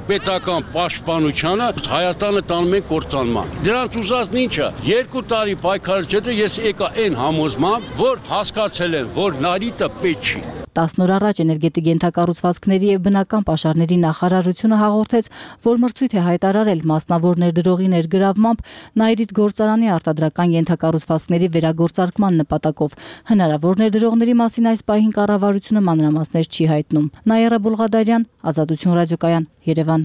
պետական պաշտպանությանը Հայաստանը տանում են կործանման։ Դրանց ուզածն ինչը 2 տարի պայքարել չդե ես եկա այն համոզմամբ, որ հասկացել եմ, որ նարիտը պետք չի։ 10 օր առաջ էներգետիկ ենթակառուցվածքների եւ բնական պաշարների նախարարությունը հաղորդեց, որ մրցույթ է հայտարարել մասնավոր ներդրողի ներգրավմամբ Նայիրիտ գործարանի արտադրական ենթակառուցվածքների վերագործարկման նպատակով։ Հնարավոր ներդրողների մասին այս պահին կառավարությունը մանրամասներ չի հայտնում։ Նաիրա Բուլղադարյան, Ազատություն ռադիոկայան, Երևան։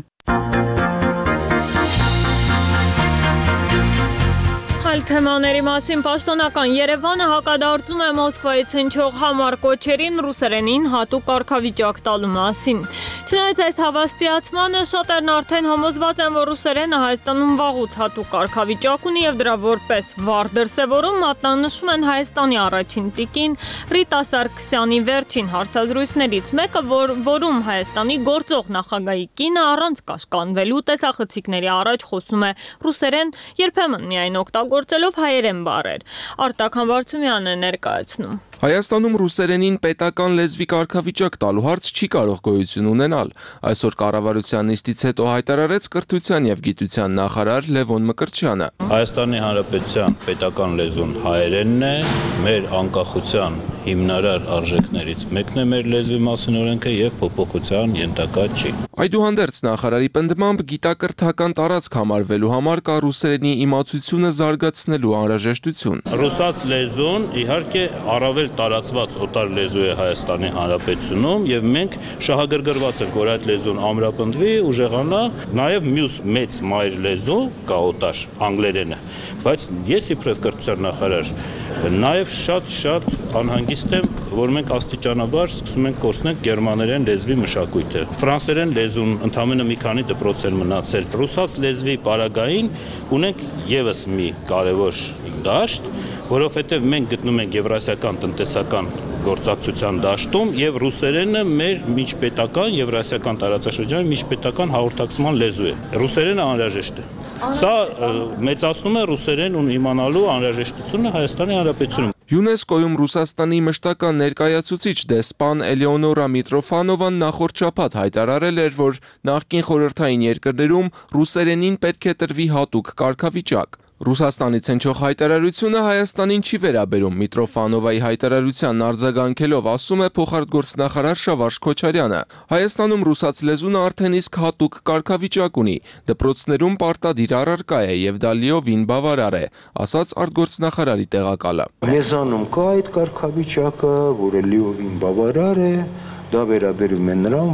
Այլ թեմաների մասին պաշտոնական Երևանը հակադարձում է Մոսկվայից հնչող համառ կոչերին ռուսերենին հատուկ կարգավիճակ տալու մասին։ Չնայած այս հավաստիացմանը շատերն արդեն համոզված են, որ ռուսերենը Հայաստանում վաղուց հատուկ կարգավիճակ ունի եւ դրա որպես վառ դրսեւորում մատնանշում են Հայաստանի առաջին տիկին Ռիտա Սարգսյանի վերջին հարցազրույցներից մեկը, որում Հայաստանի գործող նախագահի կինը առանց կաշկանդվելու տեսախցիկների առաջ խոսում է ռուսերեն, երբեմն միայն օգտագործելով հայերեն բառեր։ Արտակ Համբարձումյանը ներկայացնում։ Հայաստանում ռուսերենին պետական լեզվի կարգավիճակ տալու հարց չի կարող գոյություն ունենալ։ Այսօր կառավարության նիստից հետո հայտարարեց Կրթության եւ Գիտության նախարար Լևոն Մկրտչյանը։ Հայաստանի Հանրապետության պետական լեզուն հայերենն է, մեր անկախության հիմնարար արժեքներից մեկն է մեր լեզվի մասին օրենքը եւ փոփոխության ենթակա չի։ Այդուհանդերձ նախարարի պնդմամբ գիտակրթական տարածք համարվելու համար կա ռուսերենի իմացությունը զարգացնելու անհրաժեշտություն։ Ռուսաց լեզուն իհարկե առավել տարածված օտար լեզու է Հայաստանի Հանրապետությունում եւ մենք շահագրգռված ենք, որ այդ լեզուն ամրապնդվի, ուժեղանա, նաեւ մյուս մեծ մայր լեզու կա օտար անգլերենը, բայց ես իբրև կրթության նախարար նաեւ շատ անհանգիստ եմ, որ մենք աստիճանաբար սկսում ենք կորցնել գերմաներեն լեզվի մշակույթը։ Ֆրանսերեն լեզուն ընդամենը մի քանի դպրոց են մնացել։ Ռուսաց լեզվի պարագային ունենք եւս մի կարևոր դաշտ, որովհետև մենք գտնում ենք եվրասիական տնտեսական գործակցության դաշտում եւ ռուսերենը մեր միջպետական եվրասիական տարածաշրջանի միջպետական հաղորդակցման լեզու է։ Ռուսերենը անհրաժեշտ է։ Սա մեծացնում է ռուսերեն իմանալու անհրաժեշտությունը Հայաստանի Հանրապետությունում։ ՅՈՒՆԵՍԿՕ-ում Ռուսաստանի մշտական ներկայացուցիչ դեսպան Էլեոնորա Միտրոֆանովան նախորդ շաբաթ հայտարարել էր, որ նախկին խորհրդային երկրներում ռուսերենին պետք է տրվի հատուկ կարգավիճակ։ Ռուսաստանից հնչող հայտարարությունը Հայաստանին չի վերաբերում։ Միտրոֆանովայի հայտարարությանն արձագանքելով ասում է փոխարտգործնախարար Շավարժ Քոչարյանը։ Հայաստանում ռուսաց լեզուն արդեն իսկ հատուկ կարգավիճակ ունի։ Դպրոցներում պարտադիր առարկա է եւ դա լիովին բավարար է, ասաց արտգործնախարարի տեղակալը։ Լեզանում կա այդ կարգավիճակը, որը լիովին բավարար է։ Դա վերաբերում է նրան,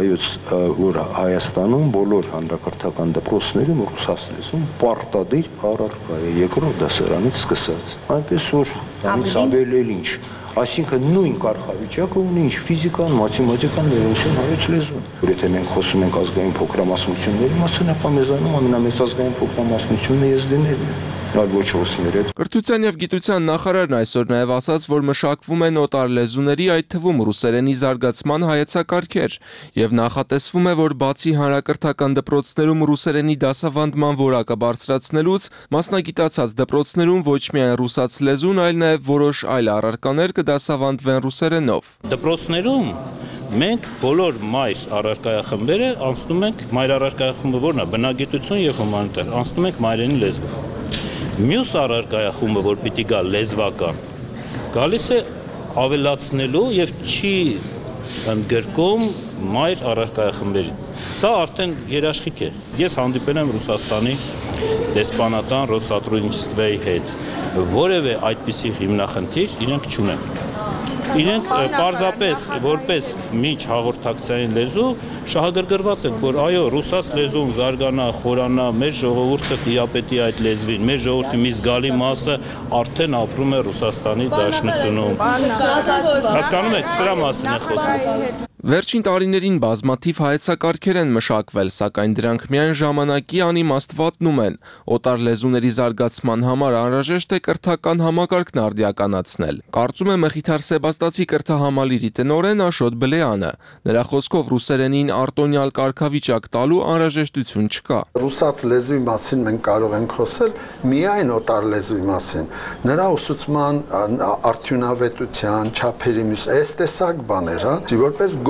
որ Հայաստանում բոլոր հանրակրթական դպրոցներում ռուսաց լեզուն պարտադիր առարկա է երկրորդ դասարանից սկսած։ Այնպես որ դրանից ավել էլ ինչ, այսինքն նույն կարգավիճակը ունի ինչ ֆիզիկան, մաթեմատիկան, լեզուն, հայոց լեզուն։ Որ եթե մենք խոսում ենք ազգային փոքրամասնությունների մասին, ապա մեզանում ամենամեծ ազգային փոքրամասնությունը եզդիներն են։ Կրթության եւ Գիտության նախարարն այսօր նաեւ ասաց, որ մշակվում են օտար լեզուների, այդ թվում ռուսերենի զարգացման հայեցակարգեր, եւ նախատեսվում է, որ բացի հանրակրթական դպրոցներում ռուսերենի դասավանդման որակը բարձրացնելուց, մասնագիտացած դպրոցներում ոչ միայն ռուսաց լեզուն, այլ նաեւ որոշ այլ առարկաներ կդասավանդվեն ռուսերենով։ Դպրոցներում մենք բոլոր մայր առարկայախմբերը անցնում ենք, մայր առարկայախումբը որն է, բնագիտություն եւ հումանիտար, անցնում ենք մայրենի լեզվով։ Մյուս առարկայախումբը, որ պիտի գա լեզվական, գալիս է ավելացնելու եւ չի ընդգրկում մայր առարկայախմբերին։ Սա արդեն երաշխիք է։ Ես հանդիպել եմ Ռուսաստանի դեսպանատան Ռոսատրուդնիչествոյի հետ։ Որևէ այդպիսի հիմնախնդիր իրենք չունեն։ Իրենք պարզապես որպես միջ հաղորդակցային լեզու շահագրգռված են, որ այո, ռուսաց լեզուն զարգանա, խորանա, մեր ժողովուրդը տիրապետի այդ լեզվին, մեր ժողովրդի մի զգալի մասը արդեն ապրում է Ռուսաստանի Դաշնությունում։ Հասկանում եք, սրա մասին է խոսքը։ Վերջին տարիներին բազմաթիվ հայեցակարգեր են մշակվել, սակայն դրանք միայն ժամանակի անիմաստ վատնում են։ Օտար լեզուների զարգացման համար անհրաժեշտ է կրթական համակարգն արդիականացնել։ Կարծում է Մխիթար Սեբաստացի կրթահամալիրի տնօրեն Աշոտ Բլեյանը։ Նրա խոսքով ռուսերենին արտոնյալ կարգավիճակ տալու անհրաժեշտություն չկա։ Ռուսաց լեզվի մասին մենք կարող ենք խոսել միայն օտար լեզվի մասին։ Նրա ուսուցման արդյունավետության, չափերի մյուս այս տեսակ բաներ, որպես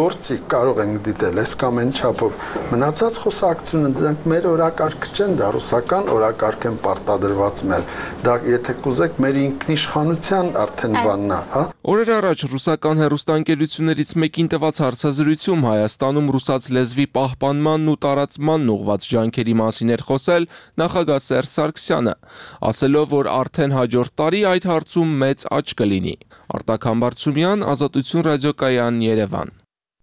գործիք կարող ենք դիտել այս կամ այն չափով։ Մնացած խոսակցությունը դրանք մեր օրակարգ չեն, դա ռուսական օրակարգ են պարտադրված մեր։ Դա եթե կուզեք մեր ինքնիշխանության արդեն բանն է, հա։ Օրեր առաջ ռուսական հեռուստաընկերություններից մեկին տված հարցազրույցում Հայաստանում ռուսաց լեզվի պահպանմանն ու տարածմանն ուղղված ջանքերի մասին էր խոսել նախագահ Սերժ Սարգսյանը, ասելով, որ արդեն հաջորդ տարի այդ հարցում մեծ աճ կլինի։ Արտակ Համբարձումյան, Ազատություն ռադիոկայան, Երևան։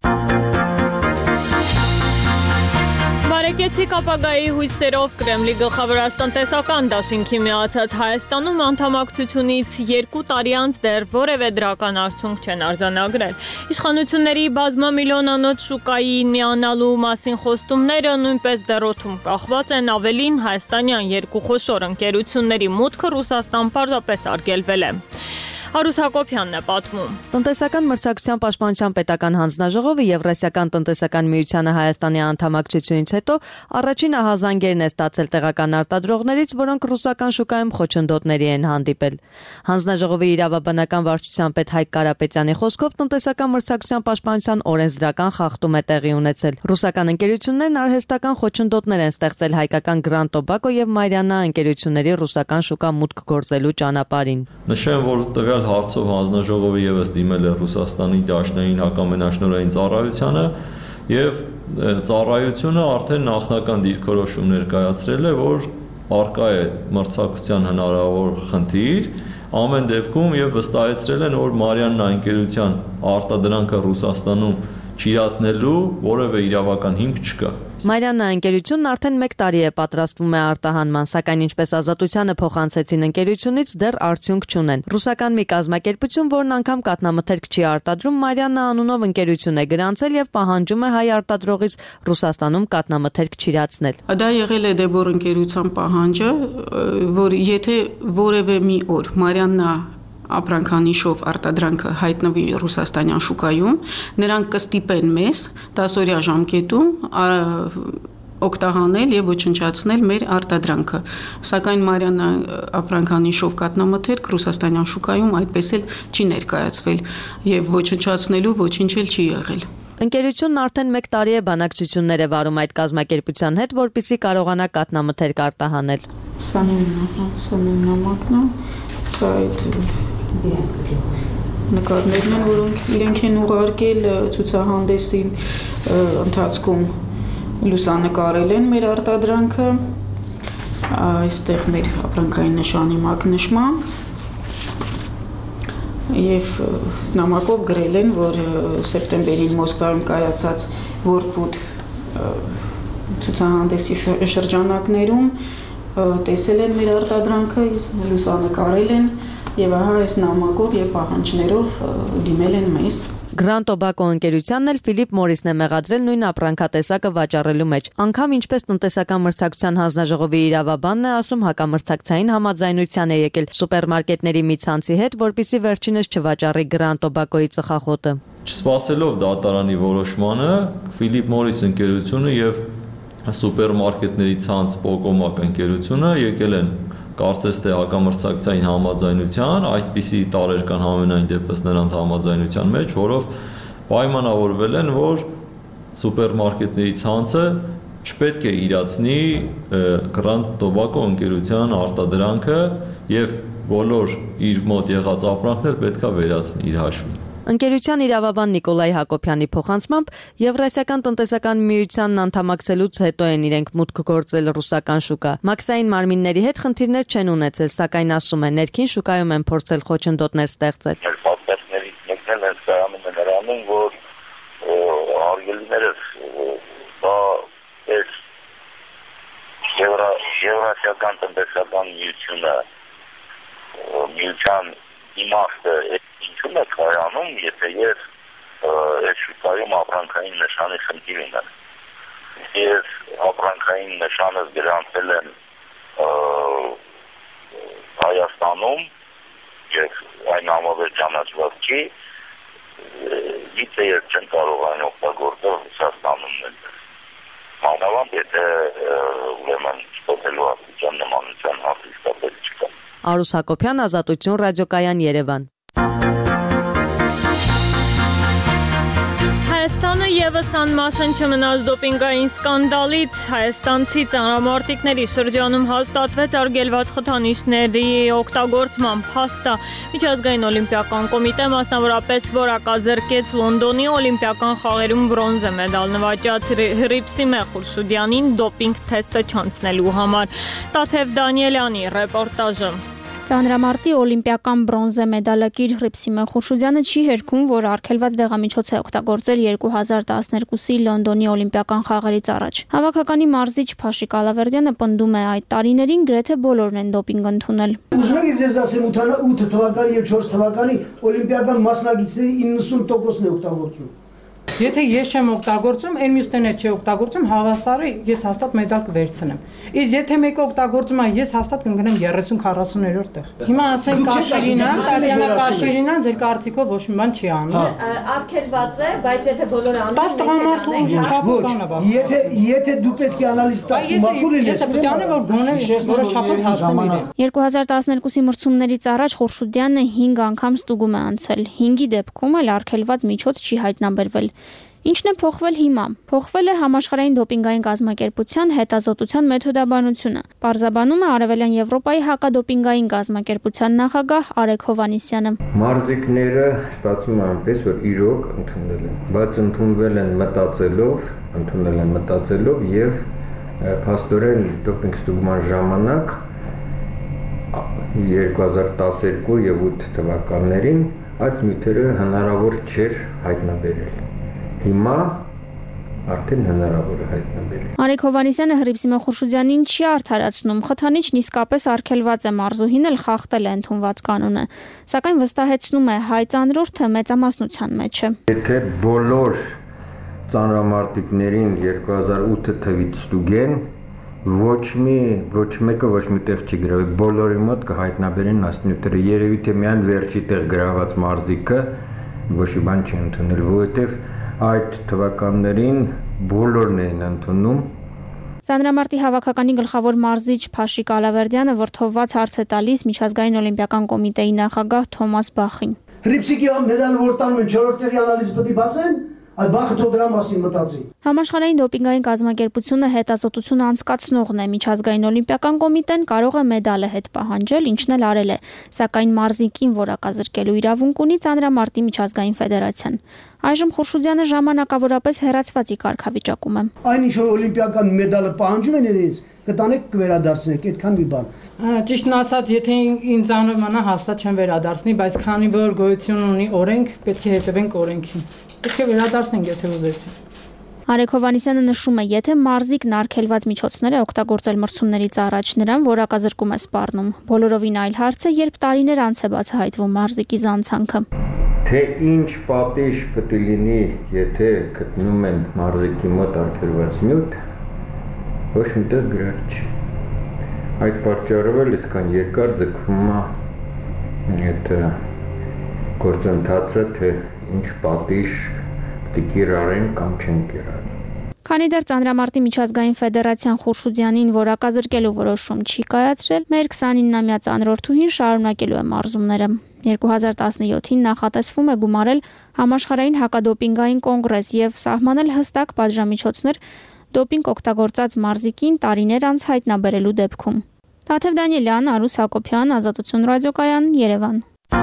Բարեկեցիկ ապագայի հույսերով Կրեմլի գլխավորած տնտեսական դաշինքի միացած Հայաստանում անդամակցությունից 2 տարի անց դեռ որևէ դրական արդյունք չեն արձանագրել։ Իշխանությունների բազմամիլիոնանոց շուկային միանալու մասին խոստումները նույնպես դեռ օդում կախված են, ավելին հայաստանյան 2 խոշոր ընկերությունների մուտքը Ռուսաստան պարզապես արգելվել է։ Արուս Հակոբյանն է պատմում։ Տնտեսական մրցակցության պաշտպանության պետական հանձնաժողովը Եվրասիական տնտեսական միությանը Հայաստանի անդամակցությունից հետո առաջին ահազանգերն է ստացել տեղական արտադրողներից, որոնք ռուսական շուկայում խոչընդոտների են հանդիպել։ Հանձնաժողովի իրավաբանական վարչության պետ Հայկ Կարապետյանի խոսքով տնտեսական մրցակցության պաշտպանության օրենսդրական խախտում է տեղի ունեցել։ Ռուսական ընկերություններն արհեստական խոչընդոտներ են ստեղծել հայկական Grand Tobacco եւ Մարիաննա ընկերությունների ռուսական շուկա մուտք գործելու ճանապարհին։ Նշեմ, որ տվյալ հարցով հանձնաժողովը եւս դիմել է Ռուսաստանի Դաշնային հակամենաշնորհային ծառայությանը եւ ծառայությունը արդեն նախնական դիրքորոշում ներկայացրել է, որ արկա է մրցակցության հնարավոր խնդիր, ամեն դեպքում եւ վստահեցրել են, որ Մարիաննա ընկերության արտադրանքը Ռուսաստանում չիրացնելու որևէ իրավական հիմք չկա։ Մարիաննա ընկերությունն արդեն 1 տարի է պատրաստվում է արտահանման, սակայն ինչպես Ազատությանը փոխանցեցին ընկերությունից դեռ արդյունք չունեն։ Ռուսական մի կազմակերպություն, որն անգամ կաթնամթերք չի արտադրում, Մարիաննա անունով ընկերություն է գրանցել եւ պահանջում է հայ արտադրողից Ռուսաստանում կաթնամթերք չիրացնել։ Դա եղել է Դեբոր ընկերության պահանջը, որ եթե որևէ մի օր Մարիաննա ապրանքանիշով արտադրանքը հայտնվի ռուսաստանյան շուկայում, նրանք կստիպեն մեզ 10-օրյա ժամկետում օգտահանել եւ ոչնչացնել մեր արտադրանքը։ Սակայն Մարիաննա ապրանքանիշով կատնամթերք ռուսաստանյան շուկայում այդպես էլ չի ներկայացվել եւ ոչնչացնելու ոչինչ էլ չի եղել։ Ընկերությունն արդեն 1 տարի է բանակցություններ է վարում այդ կազմակերպության հետ, որպեսզի կարողանա կատնամթերք արտահանել։ Սա նույն նամակն է, սա նկարներն են, որոնք իրենք են ուղարկել ցուցահանդեսին ընթացքում լուսանկարել են մեր արտադրանքը, այստեղ մեր ապրանքային նշանի մակնշմամբ եւ նամակով գրել են, որ սեպտեմբերին Մոսկվայում կայացած World ցուցահանդեսի շրջանակներում տեսել են մեր արտադրանքը, լուսանկարել են եւ ահա այս նամակով եւ պահանջներով դիմել են մեզ։ Grand Tobacco ընկերությանն էլ Ֆիլիպ Մորիսն է մեղադրել նույն ապրանքատեսակը վաճառելու մեջ։ Անկամ ինչպես տնտեսական մրցակցության հանձնաժողովի իրավաբանն է ասում, հակամրցակցային համաձայնության է եկել սուպերմարկետների մի ցանցի հետ, որպեսզի վերջինս չվաճառի Grand Tobacco-ի ծխախոտը։ Չսպասելով դատարանի որոշմանը, Ֆիլիպ Մորիս ընկերությունը եւ սուպերմարկետների ցանց Պոկոմակ ընկերությունը եկել են կարծես թե հակամրցակցային համաձայնության, այդպիսի տարեր կան համենայն դեպս նրանց համաձայնության մեջ, որով պայմանավորվել են, որ սուպերմարկետների ցանցը չպետք է իրացնի Grand Tobacco ընկերության արտադրանքը եւ բոլոր իր մոտ եղած ապրանքներ պետքա վերացնի իր հաշվին։ Ընկերության իրավաբան Նիկոլայ Հակոբյանի փոխանցմամբ Եվրասիական տնտեսական միությանն անդամակցելուց հետո են իրենք մուտք գործել ռուսական շուկա։ Մաքսային մարմինների հետ խնդիրներ չեն ունեցել, սակայն ասում է, ներքին շուկայում են փորձել խոչընդոտներ ստեղծել։ Պատասխաններից մեկն էլ հենց կայանում է նրանում, որ արգելիներս դա այս Եվրասիական տնտեսական միության իմաստը ինչու՞մ է կայանում, եթե ես այս շուկայում ապրանքային նշանի խնդիր ունեմ։ Ես ապրանքային նշանս գրանցել եմ Հայաստանում եւ այն համավեր ճանաչված չի, գիտե ես չեմ կարող այն օգտագործել Ռուսաստանում էլ։ Մանավանդ եթե ուրեմն ստոպելու աստիճան նմանության հաստատել չկա։ Արուս Հակոբյան, Ազատություն ռադիոկայան, Երևան։ Հայաստանը Եվս անմասն չմնաց դոպինգային սկանդալից հայաստանցի ծանրամարտիկների շրջանում հաստատվեց արգելված խթանիչների օգտագործման փաստը։ Միջազգային օլիմպիական կոմիտե մասնավորապես որակազրկեց Լոնդոնի օլիմպիական խաղերում բրոնզե մեդալ նվաճած Հռիփսիմե Խուրշուդյանին դոպինգ թեստը չանցնելու համար։ Տաթև Դանիելյանի ռեպորտաժը։ Ծանրամարտի օլիմպիական բրոնզե մեդալակիր Հռիփսիմե Խուրշուդյանը չի հերքում, որ արգելված դեղամիջոց է օգտագործել 2012-ի Լոնդոնի օլիմպիական խաղերից առաջ։ Հավաքականի մարզիչ Փաշիկ Ալավերդյանը պնդում է, այդ տարիներին գրեթե բոլորն են դոպինգ ընդունել։ Ուզում եք ես ասեմ 8 թվականի եւ 4 թվականի օլիմպիական մասնակիցների 90%-ն է օգտագործում։ Եթե ես չեմ օգտագործում, այն մյուսներն է չի օգտագործում, հավասարը ես հաստատ մեդալ կվերցնեմ։ Իսկ եթե մեկը օգտագործում է, ես հաստատ կընկնեմ 30-40-րդ տեղ։ Հիմա ասենք Կաշիրինա, Տատյանա Կաշիրինան ձեր կարծիքով ոչ մի բան չի անում։ Արգելված է, բայց եթե բոլորը անում են, 10 տղամարդու ուժի չափով բան է բախում։ Եթե դու պետք է անալիզ տաս մաքուր լինես, ես պետք է անեմ, որ գոնե որոշ չափով հասնեմ իրեն։ 2012-ի մրցումներից առաջ Խուրշուդյանը 5 անգամ ստուգում է անցել։ 5-ի դեպքում էլ արգելված միջոց չի հայտնաբերվել։ Ինչն է փոխվել հիմա։ Փոխվել է համաշխարհային դոպինգային կազմակերպության հետազոտության մեթոդաբանությունը։ Պարզաբանում է Արևելյան Եվրոպայի հակադոպինգային կազմակերպության նախագահ Արեգ Հովհաննիսյանը։ Մարզիկները ստացվում է այնպես, որ իրոք ընդունել են, բայց ընդունվել են մտածելով եւ փաստորեն դոպինգ ստուգման ժամանակ 2012 եւ 8 թվականներին այդ նյութերը հնարավոր չէր հայտնաբերել։ Հիմա արդեն հնարավոր է հայտնաբերել։ Արեգ Հովհաննիսյանը Հռիփսիմե Խուրշուդյանին չի արդարացնում։ Խթանիչն իսկապես արգելված է, մարզուհին էլ խախտել է ընդունված կանոնը, սակայն վստահեցնում է հայ ծանրորդը մեծամասնության մեջ է։ Եթե բոլոր ծանրամարտիկներին 2008 թվից ստուգեն, ոչ մեկը ոչ մի տեղ չի գրավել, բոլորի մոտ կհայտնաբերեն այս նյութերը։ Երևի թե միայն վերջի տեղ գրաված մարզիկը ոչ մի բան չի ընդունել, որովհետև այդ թվականներին բոլորն էին ընդունում։ Ծանրամարտի հավաքականի գլխավոր մարզիչ Փաշիկ Ալավերդյանը վրդովված հարց է տալիս Միջազգային օլիմպիական կոմիտեի նախագահ Թոմաս Բախին։ Հռիփսիկի մեդալը որ տանում են 4-րդ տեղի անալիզ պետք է բացեն, այդ բախը թող դրա մասին մտածի։ Համաշխարհային դոպինգային կազմակերպությունը հետազոտություն անցկացնողն է։ Միջազգային օլիմպիական կոմիտեն կարող է մեդալը հետ պահանջել, ինչն էլ արել է, սակայն մարզիկին որակազրկելու իրավունք ունի Ծանրամարտի միջազգային ֆեդերացիան։ Այժմ Խուրշուդյանը ժամանակավորապես հեռացվածի կարգավիճակում է։ Այնինչ որ օլիմպիական մեդալը պահանջում են իրենց, կտանեք կվերադարձնեք, այդքան մի բան։ Ճիշտն ասած, եթե ինձ անվանա հաստատ չեմ վերադարձնի, բայց քանի որ գոյություն ունի օրենք, պետք է հետևենք օրենքին։ Պետք է վերադարձնենք, եթե ուզեցի։ Արեգ Հովհաննիսյանը նշում է, եթե մարզիկն արգելված միջոցներ է օգտագործել մրցումներից առաջ, նրան որակազրկում է սպառնում։ Բոլորովին այլ հարց է, երբ տարիներ անց է բացահայտվում մարզիկի զանցանքը։ Թե ինչ պատիժ պետք է լինի, եթե գտնում են մարզիկի մոտ արգելված նյութ, ոչ միտեղ գրած չի։ Այդ պատճառով էլ իսկան երկար ձգվում է այդ գործընթացը, թե ինչ պատիժ պետք է կիրառեն կամ չեն կիրառեն։ Քանի դեռ Ծանրամարտի միջազգային ֆեդերացիան Խուրշուդյանին որակազրկելու որոշում չի կայացրել, մեր 29-ամյա ծանրորդուհին շարունակելու է մարզումները։ 2017-ին նախատեսվում է գումարել համաշխարհային հակադոպինգային կոնգրես եւ սահմանել հստակ պատժամիջոցներ դոպինգ օգտագործած մարզիկին տարիներ անց հայտնաբերելու դեպքում։ Տաթև Դանիելյան, Արուս Հակոբյան, Ազատություն ռադիոկայան, Երևան։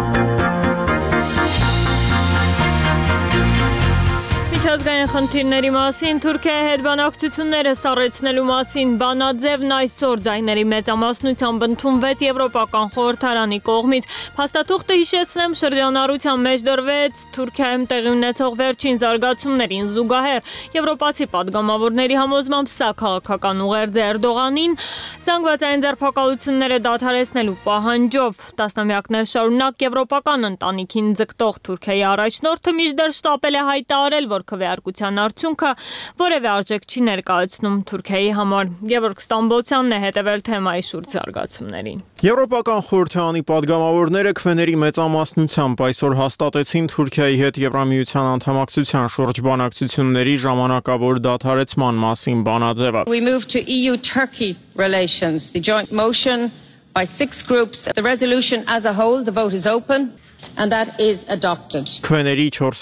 Միջազգային խնդիրների մասին Թուրքիայի հետ բանակցությունները սառեցնելու մասին բանաձևն այսօր ձայների մեծամասնությամբ ընդունվեց Եվրոպական խորհրդարանի կողմից։ Փաստաթուղթը հիշեցնեմ շրջանառության մեջ դրվեց Թուրքիայում տեղի ունեցող վերջին զարգացումներին զուգահեռ։ Եվրոպացի падգամավորների համոզմամբ սա քաղաքական ուղերձ է Էրդողանին զանգվածային ձերբակալությունները դադարեցնելու պահանջով։ Տասնամյակներ շարունակ եվրոպական ընտանիքին ձգտող Թուրքիայի առաջնորդը մինչդեռ շտապել է հայտարարել, որ քվեարկության արդյունքը որևէ արժեք չի ներկայացնում Թուրքիայի համար։ Գևորգ Ստամբոլցյանն է հետևել թեմայի շուրջ զարգացումներին։ Եվրոպական խորհրդարանի падգամավորները քվեների մեծամասնությամբ այսօր հաստատեցին Թուրքիայի հետ Եվրամիության անդամակցության շուրջ բանակցությունների ժամանակավոր դադարեցման մասին բանաձևը։ We move to EU-Turkey relations. The joint motion by 6 groups. The resolution as a whole, the vote is open. And that is adopted. Քվեների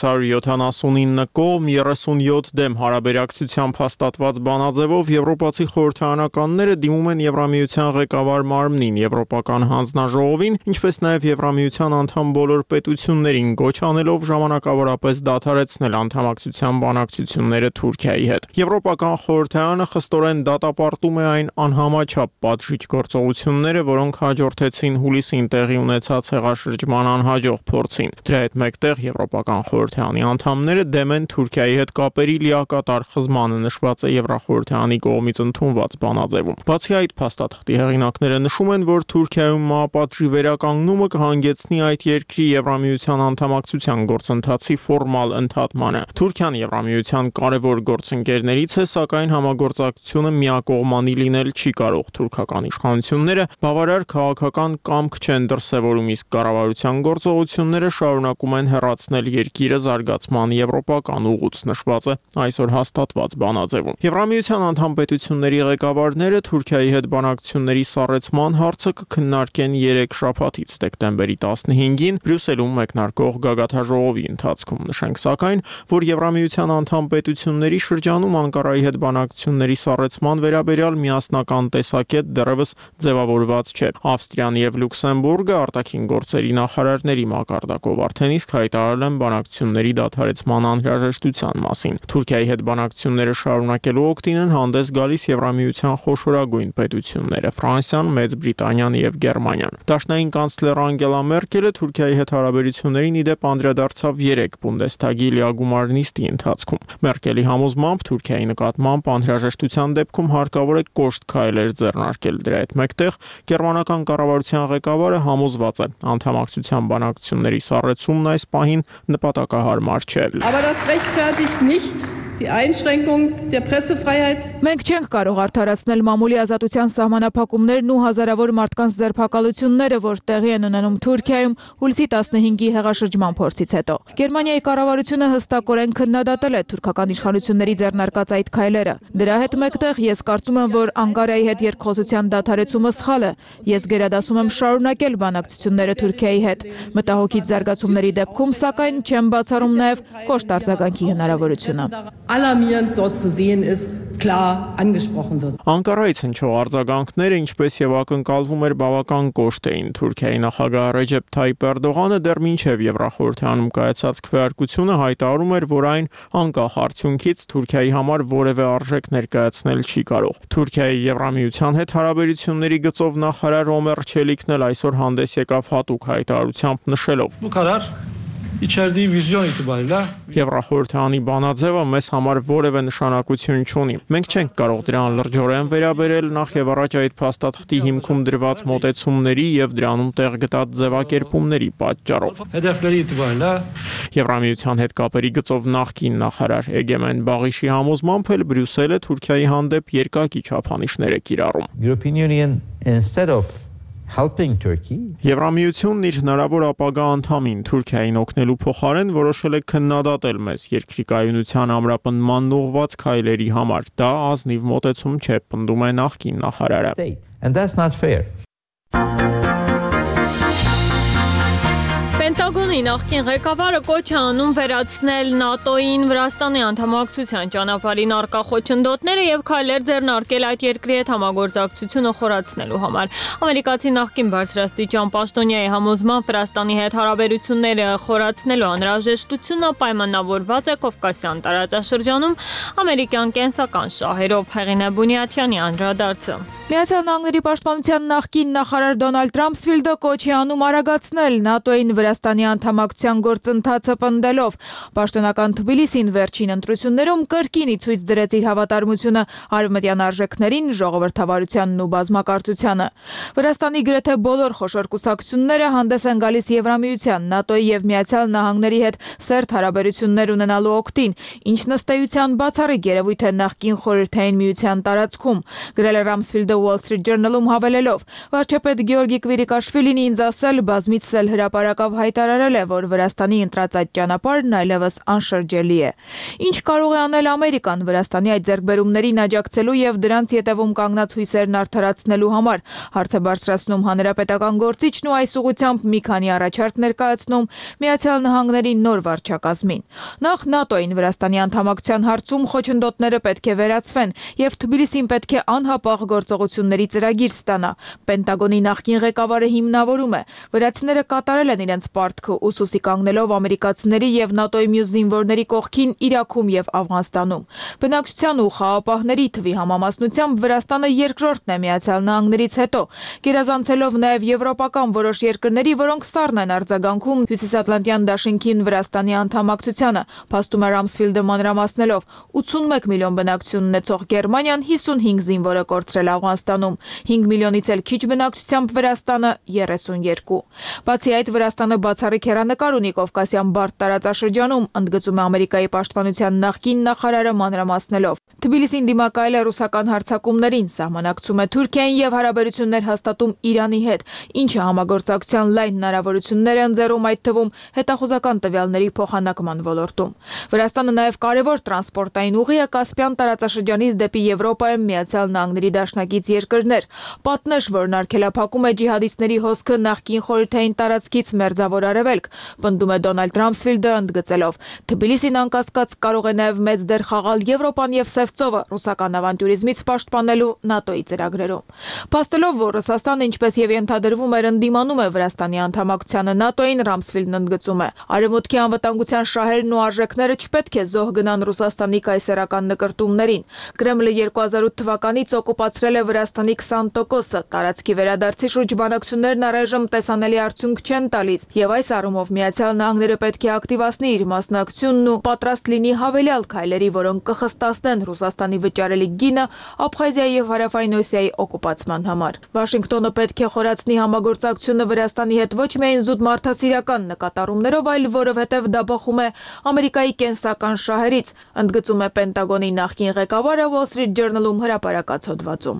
479 կողմ 37 դեմ հարաբերակցությամբ հաստատված բանաձևով եվրոպացի խորհրդարանականները դիմում են Եվրամիության ղեկավար մարմնին, Եվրոպական հանձնաժողովին, ինչպես նաև Եվրամիության անդամ բոլոր պետություններին գոչ անելով ժամանակավորապես դադարեցնել անդամակցության բանակցությունները Թուրքիայի հետ։ Եվրոպական խորհրդարանը խստորեն դատապարտում է այն անհամաչափ պատժիչ գործողությունները, որոնք հաջորդեցին հուլիսին տեղի ունեցած հեղաշրջման անհաջող փորձին։ Դրա հետ մեկտեղ Եվրոպական խորհրդարանի անդամները դեմ են Թուրքիայի հետ կապերի լիակատար խզմանը նշված է Եվրախորհրդարանի կողմից ընդունված բանաձևում։ Բացի այդ, փաստաթղթի հեղինակները նշում են, որ Թուրքիայում մահապատժի վերականգնումը կհանգեցնի այդ երկրի Եվրամիության անդամակցության գործընթացի ֆորմալ ընդհատմանը։ Թուրքիան Եվրամիության կարևոր գործընկերներից է, սակայն համագործակցությունը միակողմանի լինել չի կարող։ Թուրքական իշխանությունները բավարար քաղաքական կամք չեն դրսևորում, իսկ կառավարության գործողությունները շարունակում են հեռացնել երկիրը զարգացման եվրոպական ուղուց նշված է այսօր հաստատված բանաձևում։ Եվրամիության անդամ պետությունների ղեկավարները Թուրքիայի հետ բանակցությունների սառեցման հարցը կքննարկեն 3 շաբաթից դեկտեմբերի 15-ին Բրյուսելում մեկնարկող գագաթաժողովի ընթացքում։ Նշենք սակայն, որ Եվրամիության անդամ պետությունների շրջանում Անկարայի հետ բանակցությունների սառեցման վերաբերյալ միասնական տեսակետ դեռևս ձևավորված չէ։ Ավստրիան եւ Լյուքսեմբուրգը արտաքին գործերի նախարարների մակարդակով արդեն իսկ հայտարարել են բանակցությունների դադարեցման անհրաժեշտության մասին։ Թուրքիայի հետ բանակցությունները շարունակելու օգտին են հանդես գալիս Եվրամիության խոշորագույն պետությունները՝ Ֆրանսիան, Մեծ Բրիտանիան եւ Գերմանիան։ Դաշնային կանցլեր Անգելա Մերկելը Թուրքիայի հետ հարաբերություններին իդեպ անդրադարձավ 3 Բունդեսթագի լիագումար նիստի ընթացքում։ Մերկելի համոզմամբ Թուրքիայի նկատմամբ անհրաժեշտության դեպքում հարկավոր է կոշտ քայլեր ձեռնարկել։ Դրա հետ մեկտեղ գերմանական կառավարության ղեկավարը համոզված է, անդամակցության բանակցությունների սառեցումն այս պահին նպատակահարմար չէ։ Aber das rechtfertigt nicht die Einschränkung der Pressefreiheit. Մենք չենք կարող արդարացնել մամուլի ազատության սահմանափակումներն ու հազարավոր մարդկանց ձերբակալությունները, որ տեղի են ունենում Թուրքիայում հուլիսի 15-ի հեղաշրջման փորձից հետո։ Գերմանիայի կառավարությունը հստակորեն քննադատել է թուրքական իշխանությունների ձեռնարկած այդ քայլերը։ Դրա հետ մեկտեղ ես կարծում եմ, որ Անկարայի հետ երկխոսության դադարեցումը սխալ է։ Ես գերադասում եմ շարունակել բանակցությունները Թուրքիայի հետ։ Մտահոգիչ զարգացումների դեպքում, սակայն չեմ բացառում նաև կոշտ արձագանքի հնարավորությունը։ Alarmierend dort zu sehen ist, klar angesprochen wird. Անկարայից հնչող արձագանքները, ինչպես եւ ակնկալվում էր, բավական կոշտ էին։ Թուրքիայի նախագահ Ռեջեփ Թայիփ Էրդողանը դեռ մինչեւ Եվրախորհրդանում կայացած քվեարկությունը հայտարարում էր, որ այն անկախ արդյունքից Թուրքիայի համար որևէ արժեք ներկայացնել չի կարող։ Թուրքիայի Եվրամիության հետ հարաբերությունների գծով նախարար Օմեր Չելիկն էլ այսօր հանդես եկավ հատուկ հայտարարությամբ նշելով. İçerdiği vizyon itibariyle Եվրախորհրդանի բանաձևը մեզ համար որևէ նշանակություն չունի։ Մենք չենք կարող դրան լրջորեն վերաբերել նախ եւ առաջ այդ փաստաթղթի հիմքում դրված մոտեցումների եւ դրանում տեղ գտած ձևակերպումների պատճառով։ hedefleri itibariyle Եվրամիության հետ կապերի գծով նախկին նախարար Էգեմեն Բաղիշի համոզմամբ էլ Բրյուսելը Թուրքիայի հանդեպ երկակի չափանիշներ է կիրառում։ European Union instead of helping Turkey. Եվրամիությունն իր հնարավոր ապագա անդամին Թուրքիային օգնելու փոխարեն որոշել է քննադատել մեզ երկրի կայունության ամրապնդման ուղղված քայլերի համար։ Դա ազնիվ մոտեցում չէ, պնդում է նախկին նախարարը։ And that's not fair. Պենտագոնի նախկին ղեկավարը կոչ է անում վերացնել ՆԱՏՕ-ին Վրաստանի անդամակցության ճանապարհին առկա խոչընդոտները եւ քայլեր ձեռնարկել այդ երկրի հետ համագործակցությունը խորացնելու համար։ Ամերիկացի նախկին բարձրաստիճան պաշտոնյայի համոզմամբ Վրաստանի հետ հարաբերությունները խորացնելու անհրաժեշտությունը պայմանավորված է Կովկասյան տարածաշրջանում ամերիկյան կենսական շահերով։ Հեղինե Բունյաթյանի անդրադարձը։ Միացյալ Նահանգների պաշտպանության նախկին նախարար Դոնալդ Ռամսֆիլդը կոչ է անում արագացնել ՆԱՏՕ-ին Վրաստանի անդամակցության գործընթացը պնդելով։ Պաշտոնական Թբիլիսին վերջին ընտրություններում կրկին ի ցույց դրեց իր հավատարմությունը արևմտյան արժեքներին, ժողովրդավարությանն ու բազմակարծությանը։ Վրաստանի գրեթե բոլոր խոշոր կուսակցությունները հանդես են գալիս Եվրամիության, ՆԱՏՕ-ի եւ Միացյալ Նահանգների հետ սերտ հարաբերություններ ունենալու օգտին, ինչ նստեյության բացառիկ երևույթ է նախկին խորհրդային միության տարածքում, գրել է Ռամսֆիլդը Wall Street Journal-ում հավելելով. Վարչապետ Գեորգի Կվիրիկաշվիլին ինձ ասել, բազմից էլ հրապարակավ հայտարարել նշել է, որ Վրաստանի ընտրած այդ ճանապարհն այլևս անշրջելի է։ Ինչ կարող է անել Ամերիկան Վրաստանի այդ ձեռքբերումներին աջակցելու եւ դրանց ետևում կանգնած հույսերն արդարացնելու համար, հարց է բարձրացնում հանրապետական գործիչն ու այս ուղղությամբ մի քանի առաջարկ ներկայացնում Միացյալ Նահանգների նոր վարչակազմին։ Նախ ՆԱՏՕ-ին Վրաստանի անդամակցության հարցում խոչընդոտները պետք է վերացվեն եւ Թբիլիսին պետք է անհապաղ գործողությունների ծրագիր ստանա։ Պենտագոնի նախկին ղեկավարը հիմնավորում է. վրացիները կատարել են իրենց պարտքը ուսուսի կանգնելով ամերիկացիների եւ ՆԱՏՕ-ի մյուս զինվորների կողքին Իրաքում եւ Աֆղանստանում։ Բնակչության ու խաղապահների թվի համամասնությամբ Վրաստանը երկրորդն է Միացյալ Նահանգներից հետո, գերազանցելով նաեւ եվրոպական որոշ երկրների, որոնք սառն են արձագանքում Հյուսիսատլանտյան դաշինքին Վրաստանի անդամակցությանը, փաստում է Ռամսֆիլդը մանրամասնելով 81 միլիոն բնակչություն ունեցող Գերմանիան 55 զինվոր է կորցրել Աֆղանստանում, 5 միլիոնից էլ քիչ բնակչությամբ Վրաստանը 32։ Բացի այդ, Վրաստանը բացառիկ հեռանկար ունի Կովկասյան բարդ տարածաշրջանում, ընդգծում է Ամերիկայի պաշտպանության նախկին նախարարը մանրամասնելով։ Թբիլիսին դիմակայել է ռուսական հարձակումներին, սահմանակցում է Թուրքիային եւ հարաբերություններ հաստատում Իրանի հետ, ինչը համագործակցության լայն հնարավորություններ է ընձեռում այդ թվում հետախուզական տվյալների փոխանակման ոլորտում։ Վրաստանը նաև կարևոր տրանսպորտային ուղի է Կասպյան տարածաշրջանից դեպի Եվրոպայում Միացյալ Նահանգների դաշնակից երկրներ։ Պատնեշ, որն արգելափակում է ջիհադիստների հոսքը նախկին խորհրդային տարածքից Մերձավոր Արևելք, պնդում է Դոնալդ Ռամսֆիլդը ընդգծելով. Թբիլիսին անկասկած կարող է նաև մեծ դեր խաղալ Եվրոպան եւ Սև ծովը ռուսական ավանտյուրիզմից պաշտպանելու ՆԱՏՕ-ի ծրագրերում։ Փաստելով, որ Ռուսաստանը ինչպես եւ ենթադրվում էր ընդդիմանում է Վրաստանի անդամակցությանը ՆԱՏՕ-ին, Ռամսֆիլդն ընդգծում է. արևմուտքի անվտանգության շահերն ու արժեքները չպետք է զոհ գնան Ռուսաստանի կայսերական նկրտումներին։ Կրեմլը 2008 թվականից օկուպացրել է Վրաստանի 20%-ը, տարածքի վերադարձի շուրջ բանակցություններն առայժմ տեսանելի արդյունք չեն տալիս, եւ այս առումով Միացյալ Նահանգները պետք է ակտիվացնի իր մասնակցությունն ու պատրաստ լինի հավելյալ քայլերի, որոնք կխստացնեն Ռուսաստանի վճարելի գինը Աբխազիայի եւ Հարավային Օսիայի օկուպացման համար։ Վաշինգտոնը պետք է խորացնի համագործակցությունը Վրաստանի հետ ոչ միայն զուտ մարդասիրական նկատառումներով, այլ որովհետև դա բխում է Ամերիկայի կենսական շահերից, ընդգծում է Պենտագոնի նախկին ղեկավարը Wall Street Journal-ում հրապարակած հոդվածում։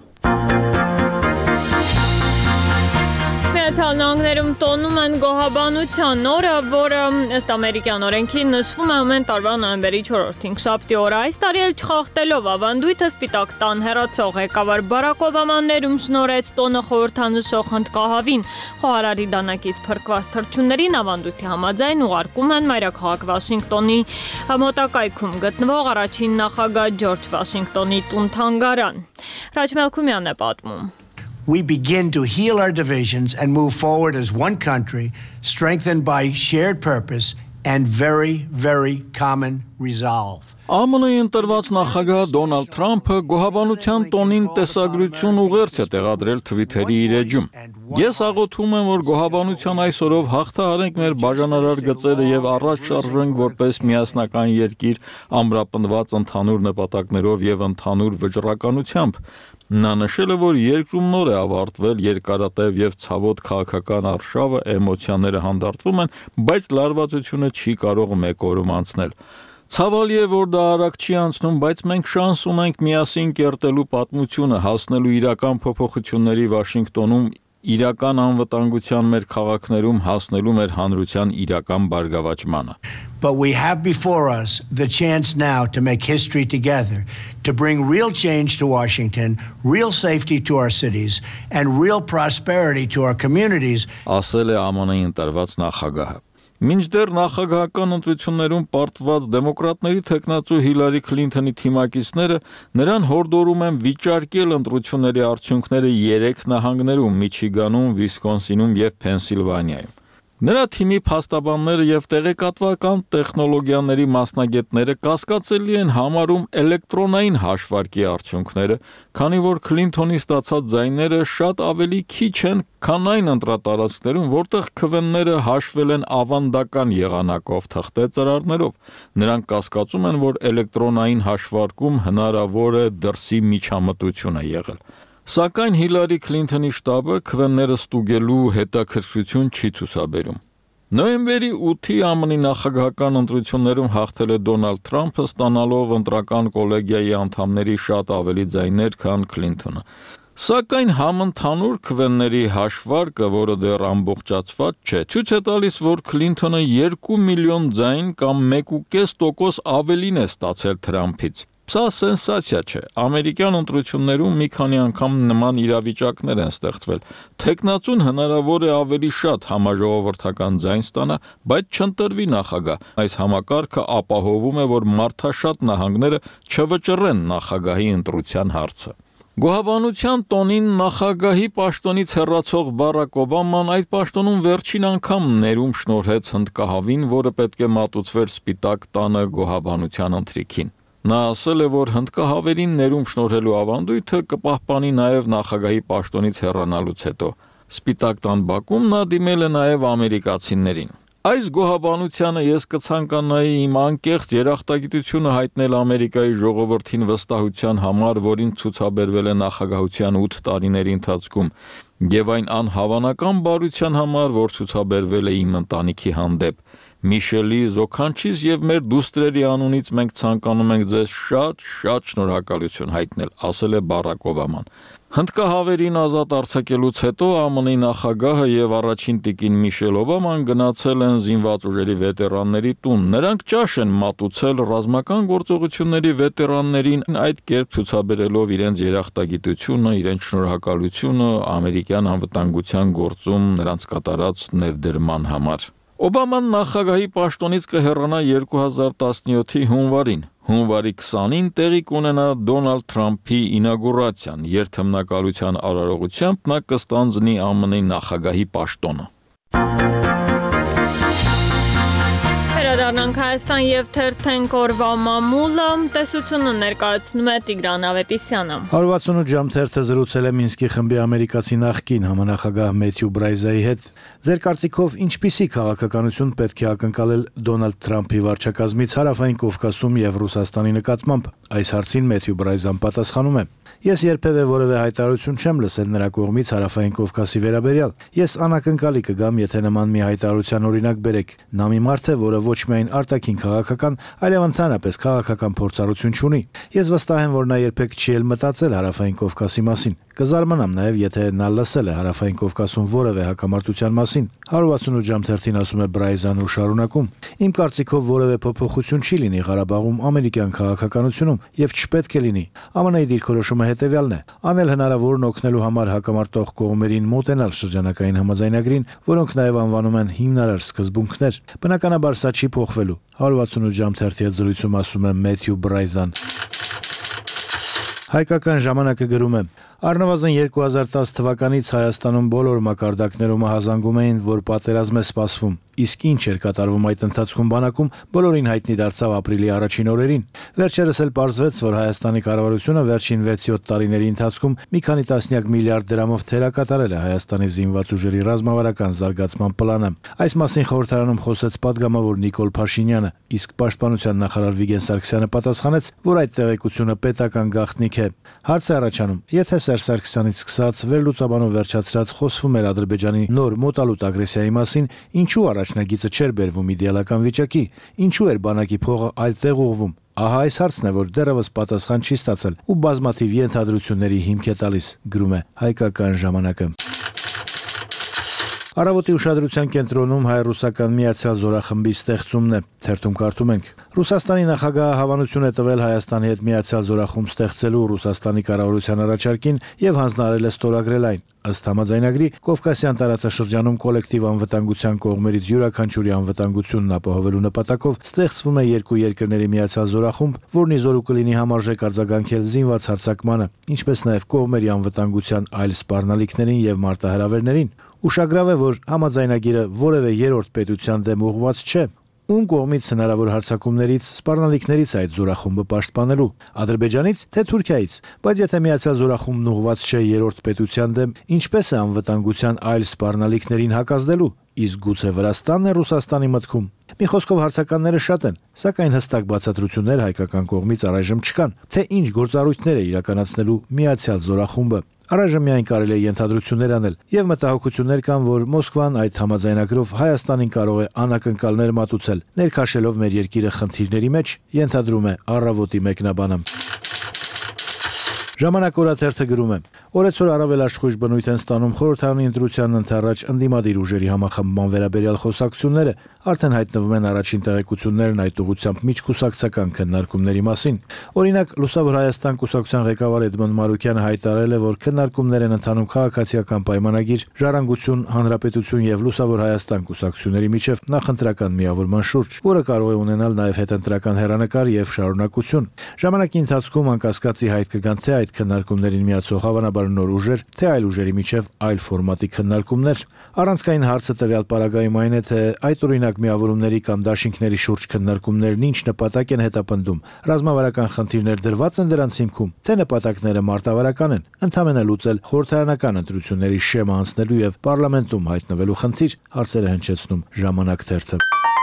Միացյալ Նահանգներում տոնում են գոհաբանության օրը, որը ըստ ամերիկյան օրենքի նշվում է ամեն տարվա նոյեմբերի 4-ին, շաբթի օրը։ Այս տարի էլ չխախտելով ավանդույթը Սպիտակ տան հեռացող ղեկավար Բարակ Օբաման ներում շնորհեց տոնը խորհրդանշող հնդկահավին։ Խոհարարի դանակից փրկված թռչուններին ավանդույթի համաձայն ուղարկում են մայրաքաղաք Վաշինգտոնի մոտակայքում գտնվող առաջին նախագահ Ջորջ Վաշինգտոնի տուն-թանգարան։ Ռաջ Մելքումյանն է պատմում։ We begin to heal our divisions and move forward as one country, strengthened by shared purpose and very, very common resolve. ԱՄՆ-ի ընտրված նախագահ Դոնալդ Թրամփը գոհաբանության տոնին տեսագրություն ուղերձ է տեղադրել Թվիթերի իր էջում։ Ես աղոթում եմ, որ գոհաբանության այս օրով հաղթահարենք մեր բաժանարար գծերը եւ առաջ շարժենք որպես միասնական երկիր ամրապնդված ընդհանուր նպատակներով եւ ընդհանուր վճռականությամբ։ Նա նշել է, որ երկրում նոր է ավարտվել երկարատև եւ ցավոտ քաղաքական արշավը, էմոցիաները հանդարտվում են, բայց լարվածությունը չի կարող մեկ օրում անցնել։ Ցավալի է, որ դա արագ չի անցնում, բայց մենք շանս ունենք միասին կերտելու պատմությունը, հասնելու իրական փոփոխությունների Վաշինգտոնում, իրական անվտանգության մեր քաղաքներում, հասնելու մեր հանրության իրական բարգավաճմանը։ But we have before us the chance now to make history together, to bring real change to Washington, real safety to our cities, and real prosperity to our communities. Ասել է ԱՄՆ-ի ընտրված նախագահը։ Մինչդեռ նախագահական ընտրություններում պարտված դեմոկրատների թեկնածու Հիլարի Քլինթոնի թիմակիցները նրան հորդորում են վիճարկել ընտրությունների արդյունքները 3 նահանգներում՝ Միչիգանում, Վիսկոնսինում եւ Փենսիլվանիայում։ Նրա թիմի փաստաբանները եւ տեղեկատվական տեխնոլոգիաների մասնագետները կասկածելի են համարում էլեկտրոնային հաշվարկի արդյունքները, քանի որ Քլինթոնի ստացած ձայները շատ ավելի քիչ են, քան այն ընտրատարածքներում, որտեղ քվենները հաշվել են ավանդական եղանակով թղթե ծրարներով։ Նրանք կասկածում են, որ էլեկտրոնային հաշվարկում հնարավոր է դրսի միջամտություն է եղել։ Սակայն Հիլարի Քլինթոնի շտաբը քվենները ստուգելու հետաքրքրություն չի ցուցաբերում։ Նոյեմբերի 8-ի ԱՄՆ-ի նախագահական ընտրություններում հաղթել է Դոնալդ Թրամփը, ստանալով ընտրական կոլեգիայի անդամների շատ ավելի ձայներ, քան Քլինթոնը։ Սակայն համընդհանուր քվեների հաշվարկը, որը դեռ ամբողջացված չէ, ցույց է տալիս, որ Քլինթոնը 2 միլիոն ձայն կամ 1.5% ավելին է ստացել Թրամփից։ Սա սենսացիա չէ։ Ամերիկյան ընտրություններում մի քանի անգամ նման իրավիճակներ են ստեղծվել։ Թեկնածուն հնարավոր է ավելի շատ համաժողովրդական ձայն ստանա, բայց չընտրվի նախագահ։ Այս համակարգը ապահովում է, որ մարդաշատ նահանգները չվճռեն նախագահի ընտրության հարցը։ Գոհաբանության տոնին նախագահի պաշտոնից հեռացող Բարակ Օբաման այդ պաշտոնում վերջին անգամ ներում շնորհեց հնդկահավին, որը պետք է մատուցվեր Սպիտակ տանը գոհաբանության ընթրիքին։ Նա ասել է, որ հնդկահավերին ներում շնորհելու ավանդույթը կպահպանի նաև նախագահի պաշտոնից հեռանալուց հետո։ Սպիտակ տան բակում նա դիմել է նաև ամերիկացիներին։ Այս գոհաբանությանը ես կցանկանայի իմ անկեղծ երախտագիտությունը հայտնել Ամերիկայի ժողովրդին վստահության համար, որին ցուցաբերվել է նախագահության 8 տարիների ընթացքում, եւ այն անհավանական բարության համար, որ ցուցաբերվել է իմ ընտանիքի հանդեպ։ Միշելի, Զոքանչիս եւ մեր դուստրերի անունից մենք ցանկանում ենք ձեզ շատ շնորհակալություն հայտնել, ասել է Բարակ Օբաման։ Հնդկահավերին ազատ արձակելուց հետո ԱՄՆ-ի նախագահը եւ առաջին տիկին Միշել Օբաման գնացել են զինված ուժերի վետերանների տուն։ Նրանք ճաշ են մատուցել ռազմական գործողությունների վետերաններին, այդ կերպ ցուցաբերելով իրենց երախտագիտությունը, իրենց շնորհակալությունը ամերիկյան անվտանգության գործում նրանց կատարած ներդրման համար։ Օբաման նախագահի պաշտոնից կհեռանա 2017-ի հունվարին։ Հունվարի 20-ին տեղի կունենա Դոնալդ Թրամփի ինագուրացիան, երթմնակալության արարողությամբ նա կստանձնի ԱՄՆ-ի նախագահի պաշտոնը։ Վերադառնանք Հայաստան եւ թերթենք օրվա մամուլը, տեսությունը ներկայացնում է Տիգրան Ավետիսյանը։ 168 ժամ թերթը զրուցել է Մինսկի խմբի ամերիկացի նախկին համանախագահ Մեթյու Բրայզայի հետ։ Ձեր կարծիքով ինչպիսի քաղաքականություն պետք է ակնկալել Դոնալդ Թրամփի վարչակազմից Հարավային Կովկասում եւ Ռուսաստանի նկատմամբ։ Այս հարցին Մեթյու Բրայզան պատասխանում է. Ես երբևէ որևէ հայտարարություն չեմ լսել նրա կողմից Հարավային Կովկասի վերաբերյալ։ Ես անակնկալի կգամ, եթե նման մի հայտարարության օրինակ բերեք։ Նա մի մարդ է, որը ոչ միայն արտաքին քաղաքական, այլև ընդհանրապես քաղաքական փորձառություն չունի։ Ես վստահ եմ, որ նա երբեք չի էլ մտածել Հարավային Կովկասի մասին։ Կզարմանամ նաև, եթե նա լսել է Հարավային Կովկասում որևէ հակամարտության մասին։ 168 ժամ թերթին ասում է Բրայզան ու շարունակում. Իմ կարծիքով որևէ փոփոխություն չի լինի Ղարաբաղում ամերիկյան քաղաքականությունում եւ չպետք է լինի։ ԱՄՆ-ի դիրքորոշումը հետեւյալն է. անել հնարավորն օգնելու համար հակամարտող կողմերին մոտենալ շրջանակային համաձայնագրին, որոնք նաև անվանում են հիմնարար սկզբունքներ։ Բնականաբար սա չի փոխվելու։ 168 ժամ թերթի հետ զրույցում ասում է Մեթյու Բրայզան։ Հայկական ժամանակը գրում է. Առնվազն 2010 թվականից Հայաստանում բոլոր մակարդակներում ահազանգում էին, որ պատերազմ է սպասվում, իսկ ինչ էր կատարվում այդ ընթացքում բանակում, բոլորին հայտնի դարձավ ապրիլի առաջին օրերին։ Վերջերս էլ պարզվեց, որ Հայաստանի կառավարությունը վերջին 6-7 տարիների ընթացքում մի քանի տասնյակ միլիարդ դրամով թերակատարել է Հայաստանի զինված ուժերի ռազմավարական զարգացման պլանը։ Այս մասին խորհրդարանում խոսեց падգամավոր Նիկոլ Փաշինյանը, իսկ պաշտպանության նախարար Վիգեն Սարգսյանը պատասխանեց, որ այդ տեղեկությունը պետական գաղտնիք է։ Հարց է առաջանում, եթե Սերժ Սարգսյանից սկսած վերլուծաբանով վերջացրած խոսվում էր Ադրբեջանի նոր մոտալուտ ագրեսիայի մասին, ինչու առաջնագիծը չէր բերվում իդեալական վիճակի, ինչու էր բանակի փողը այլ տեղ ուղղվում։ Ահա այս հարցն է, որ դեռևս պատասխան չի ստացել ու բազմաթիվ ենթադրությունների հիմք է տալիս, գրում է Հայկական ժամանակը։ Առավոտի ուշադրության կենտրոնում հայ-ռուսական միացյալ զորախմբի ստեղծումն է։ Թերթում կարդում ենք. Ռուսաստանի նախագահը հավանություն է տվել Հայաստանի հետ միացյալ զորախումբ ստեղծելու Ռուսաստանի կառավարության առաջարկին եւ հանձնարարել է ստորագրել այն։ Ըստ համաձայնագրի, Կովկասյան տարածաշրջանում կոլեկտիվ անվտանգության կողմերից յուրաքանչյուրի անվտանգությունն ապահովելու նպատակով ստեղծվում է երկու երկրների միացյալ զորախումբ, որն իզորու կլինի համարժեք արձագանքել զինված հարձակմանը, ինչպես նաեւ կողմերի անվտանգության այլ սպառնալիքներին եւ մարտահրավերներին։ Ուշագրավ է, որ համաձայնագիրը որևէ երրորդ պետության դեմ ուղղված չէ։ Ում կողմից հնարավոր հարձակումներից, սպառնալիքներից այդ զորախումբը պաշտպանելու, Ադրբեջանից թե Թուրքիայից, բայց եթե միացյալ զորախումբն ուղղված չէ երրորդ պետության դեմ, ինչպես է անվտանգության այլ սպառնալիքներին հակազդելու, իսկ գուցե Վրաստանն է Ռուսաստանի մտքում։ Մի խոսքով հարցականները շատ են, սակայն հստակ բացատրություններ հայկական կողմից առայժմ չկան, թե ինչ գործառույթներ է իրականացնելու միացյալ զորախումբը։ Առայժմ միայն կարելի է ենթադրություններ անել եւ մտահոգություններ կան, որ Մոսկվան այդ համաձայնագրով Հայաստանին կարող է անակնկալներ մատուցել, ներքաշելով մեր երկիրը խնդիրների մեջ, ենթադրում է Առավոտի մեկնաբանը։ Ժամանակ օրաթերթը գրում է. Օրեցօր առավել աշխույժ բնույթ են ստանում խորհրդարանի ընտրությանն ընդառաջ ընդդիմադիր ուժերի համախմբման վերաբերյալ խոսակցությունները, արդեն հայտնվում են առաջին տեղեկություններն այդ ուղղությամբ միջկուսակցական քննարկումների մասին։ Օրինակ, Լուսավոր Հայաստան կուսակցության ղեկավար Էդմոնդ Մարուկյանը հայտարարել է, որ քննարկումներ են ընթանում քաղաքացիական պայմանագիր, ժառանգություն, հանրապետություն եւ Լուսավոր Հայաստան կուսակցությունների միջև նախընտրական միավորման շուրջ, որը կարող է ունենալ նաեւ հետընտրական հեռանկար եւ շարունակություն։ Ժամանակի ընթացքում անկասկածի հայտ կգան թե այդ քննարկումներին միացող հավանաբար նոր ուժեր, թե այլ ուժերի միջև այլ ֆորմատի քննարկումներ։ Առանցքային հարցը տվյալ պարագայում այն է, թե այդ օրինակ միավորումների կամ դաշինքների շուրջ քննարկումներն ինչ նպատակ են հետապնդում։ Ռազմավարական խնդիրներ դրված են դրանց հիմքում, թե նպատակները մարտավարական են, ընդհանրապես լուծել խորհրդարանական ընտրությունների շեմը անցնելու եւ պարլամենտում հայտնվելու խնդիր, հարցերը հնչեցնում Ժամանակ թերթը։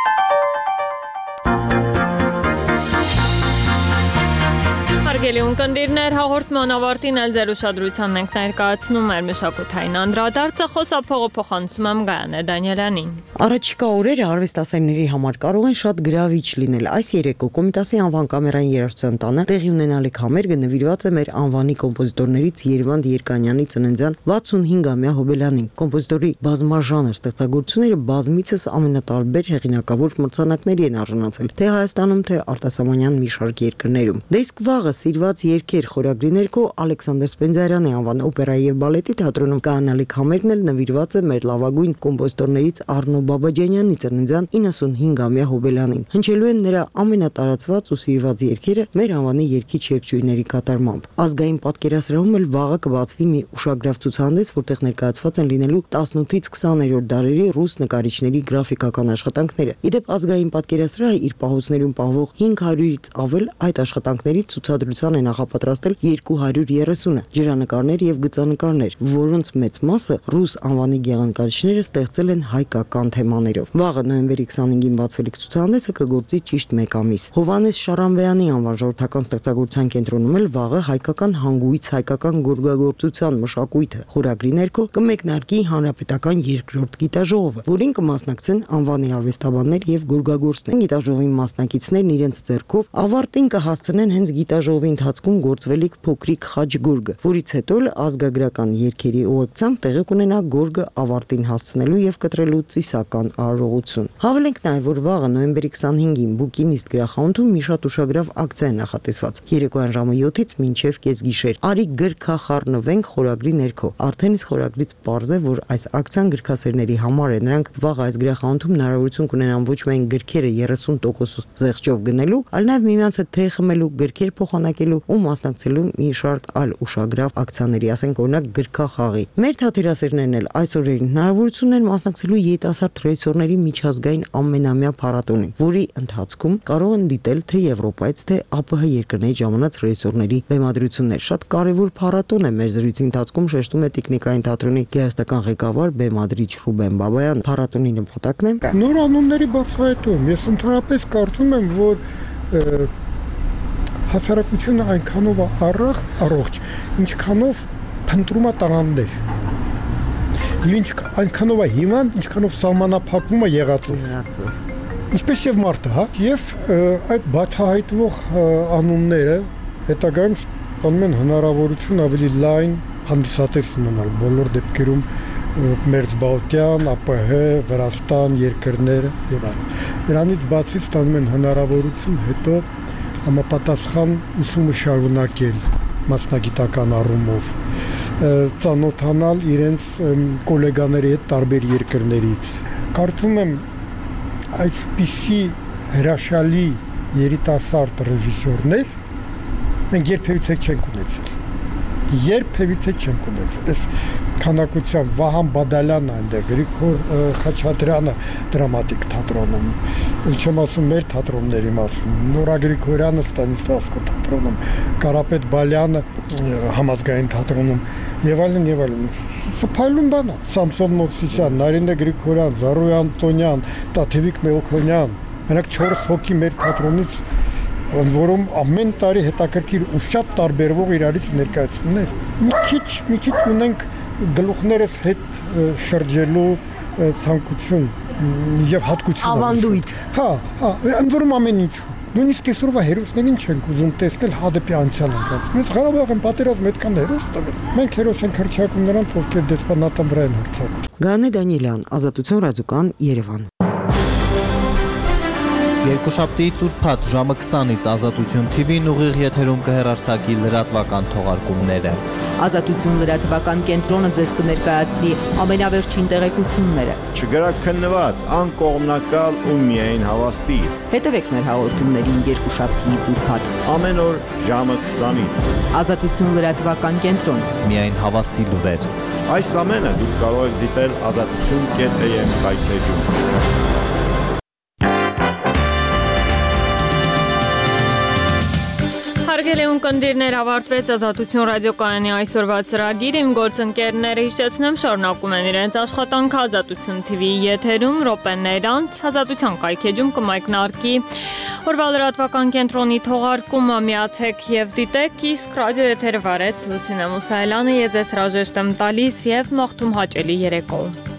Հարգելի ունկնդիրներ, հաղորդման ավարտին էլ ձեր ուշադրությանն ենք ներկայացնում մեր մշակութային անդրադարձը, խոսափողը փոխանցում եմ Գայանե Դանիելյանին։ Առաջիկա օրերը արվեստասերների համար կարող են շատ գրավիչ լինել։ Այս երեկո Կոմիտասի անվան կամերային երաժշտության տանը տեղի ունենալիք համերգը նվիրված է մեր անվանի կոմպոզիտորներից Երևանդ Երկանյանի ծննդյան 65-ամյա հոբելյանին։ Կոմպոզիտորի բազմաժանր ստեղծագործությունները բազմիցս ամենատարբեր հեղինակավոր մրցանակների են արժանացել, թե Հայաստանում, թե արտասահմանյան մի շարք երկրներում։ Դե իսկ վաղը սիրված երգեր խորագրի ներքո Ալեքսանդր Սպենդիարյանի անվան օպերայի եւ բալետի թատրոնում կանալիք համերգն էլ նվիրված է մեր լավագույն կոմպոզիտորներից Առնո Բաբաջանյանի ծննդյան 95-ամյա հոբելյանին։ Հնչելու են նրա ամենատարածված ու սիրված երգերը մեր անվանի երգիչ երգչուհիների կատարմամբ։ Ազգային պատկերասրահում էլ վաղը կբացվի մի ուշագրավ ցուցահանդես, որտեղ ներկայացված են լինելու 18-ից 20-րդ դարերի ռուս նկարիչների գրաֆիկական աշխատանքները։ Իդեպ ազգային պատկերասրահը իր պահոցներում պահվող 500-ից ավել այդ աշխատանքների ցուցադրության է նախապատրաստել 230-ը ջրանկարներ եւ գծանկարներ, որոնց մեծ մասը ռուս անվանի գեղանկարիչները ստեղծել են հայկական թեմաներով։ Վաղը նոյեմբերի 25-ին բացվելիք ցուցահանդեսը կգործի ճիշտ 1 ամիս։ Հովհաննես Շարամվեյանի անվան ժողովրդական ստեղծագործության կենտրոնում էլ վաղը հայկական հանգույց, հայկական գորգագործության մշակույթը խորագրի ներքո կմեկնարկի հանրապետական երկրորդ գիտաժողովը, որին կմասնակցեն անվանի արվեստաբաններ եւ գորգագործներ։ Գիտաժողովի մասնակիցներն իրենց ձեռքով ավարտին կհասցնեն հենց գիտաժողովի ընթացքում գործվելիք փոքրիկ խաչ գորգը, որից հետո ազգագրական երգերի ուղեկցությամբ տեղի կունենա գորգը ավարտին հասցնելու եւ կտրելու ծիսական արարողություն։ Հավելենք նաեւ, որ վաղը նոյեմբերի 25-ին Բուկինիստ գրախանութում մի շատ ուշագրավ ակցիա է նախատեսված։ Երեկոյան ժամը 7-ից մինչև կեսգիշեր։ Արի գրքախառնվենք խորագրի ներքո։ Արդեն իսկ խորագրից պարզ է, որ այս ակցիան գրքասերների համար է։ Նրանք վաղ այս գրախանութում հնարավորություն կունենան ոչ միայն գրքերը 30% զեղչով գնելու, այլ նաեւ միմյանց հետ թեյ խմելու, գրքեր փոխանակելու ու մասնակցելու մի շարք այլ ուշագրավ ակցիաների, ասենք օրինակ գրքախաղի։ Մեր թատերասերներն էլ այս օրերին հնարավորություն են մասնակցելու երիտասարդ ռեժիսորների միջազգային ամենամյա փառատոնին, որի ընթացքում կարող են դիտել թե Եվրոպայից, թե ԱՊՀ երկրներից ժամանած ռեժիսորների բեմադրություններ։ Շատ կարևոր փառատոն է։ Մեր զրույցի ընթացքում շեշտում է Տիկնիկային թատրոնի գեղարվեստական ղեկավար բեմադրիչ Ռուբեն Բաբայան։ Փառատոնի նպատակն է նոր անունների բացահայտում։ Ես ընդհանրապես կարծում եմ, որ հասարակությունը այնքանով առողջ, ինչքանով փնտրում է տաղանդներ։ Եւ այնքանով է հիվանդ, ինչքանով սահմանափակվում է եղածով։ Ինչպես եւ մարդը, հա։ Եվ այդ բացահայտվող անունները հետագայում ստանում են հնարավորություն ավելի լայն հանդիսատես ունենալ բոլոր դեպքերում Մերձբալտյան, ԱՊՀ, Վրաստան երկրները եւ այլն։ Նրանից բացի ստանում են հնարավորություն հետո համապատասխան ուսումը շարունակել մասնագիտական առումով, ծանոթանալ իրենց գոլեգաների հետ տարբեր երկրներից։ Կարծում եմ այսպիսի հրաշալի երիտասարդ ռեժիսորներ մենք երբևիցե չենք ունեցել։ Այս քանակությամբ Վահան Բադալյանը այնտեղ, Գրիգոր Խաչատրյանը դրամատիկ թատրոնում, ել չեմ ասում մեր թատրոնների մասին, Նորա Գրիգորյանը Ստանիսլավսկո թատրոնում, Կարապետ Բալյանը համազգային թատրոնում եւ այլն եւ այլն։ Սփայլուն բան է։ Սամսոն Մովսիսյան, Նարինե Գրիգորյան, Զարուհի Անտոնյան, Տաթևիկ Մելքոնյան, մենակ 4 հոգի մեր թատրոնից, որում ամեն տարի հետաքրքիր ու շատ տարբերվող իրարից ներկայացումներ։ Մի քիչ ունենք գլուխներս հետ շրջելու ցանկություն եւ հատկություն։ Ավանդույթ։ Հա, ընդ որում ամեն ինչ։ Նույնիսկ այսօրվա հերոսներին չենք ուզում տեսնել Հադեպի անցյալ ընկած։ Մեզ Ղարաբաղն պատերազմ այդքան հերոս տվել։ Մենք հերոս ենք հռչակում նրանց, ովքեր դեսպանատան վրա են հռչակում։ Գանե Դանիելյան, Ազատություն ռադիոկան, Երևան։ Երկուշաբթի ծուրփաթ ժամը 20-ից Ազատություն TV-ն ուղիղ եթերում կհեռարձակի լրատվական թողարկումները։ Ազատություն լրատվական կենտրոնը ձեզ կներկայացնի ամենավերջին տեղեկությունները։ Չգրաքննված, անկողմնակալ ու միայն հավաստի։ Հետևեք մեր հաղորդումներին երկուշաբթի ծուրփաթ ամեն օր ժամը 20-ից։ Ազատություն լրատվական կենտրոն։ Միայն հավաստի լուրեր։ Այս ամենը դուք կարող եք դիտել azatutun.am կայքեջում։ Հարգելի ունկնդիրներ, ավարտվեց Ազատություն ռադիոկայանի այսօրվա ծրագիր։ Իմ գործընկերները հիշեցնեմ շարունակում են իրենց աշխատանքը Ազատություն TV-ի եթերում րոպեներ անց Ազատության կայքեջում կմայքնարկի օրվա լրատվական կենտրոնի թողարկումը, միացեք եւ դիտեք, իսկ ռադիո եթերը վարեց Լուսինե Մուսայելյանը, ես ձեզ հրաժեշտ եմ տալիս եւ մաղթում հաճելի երեկո։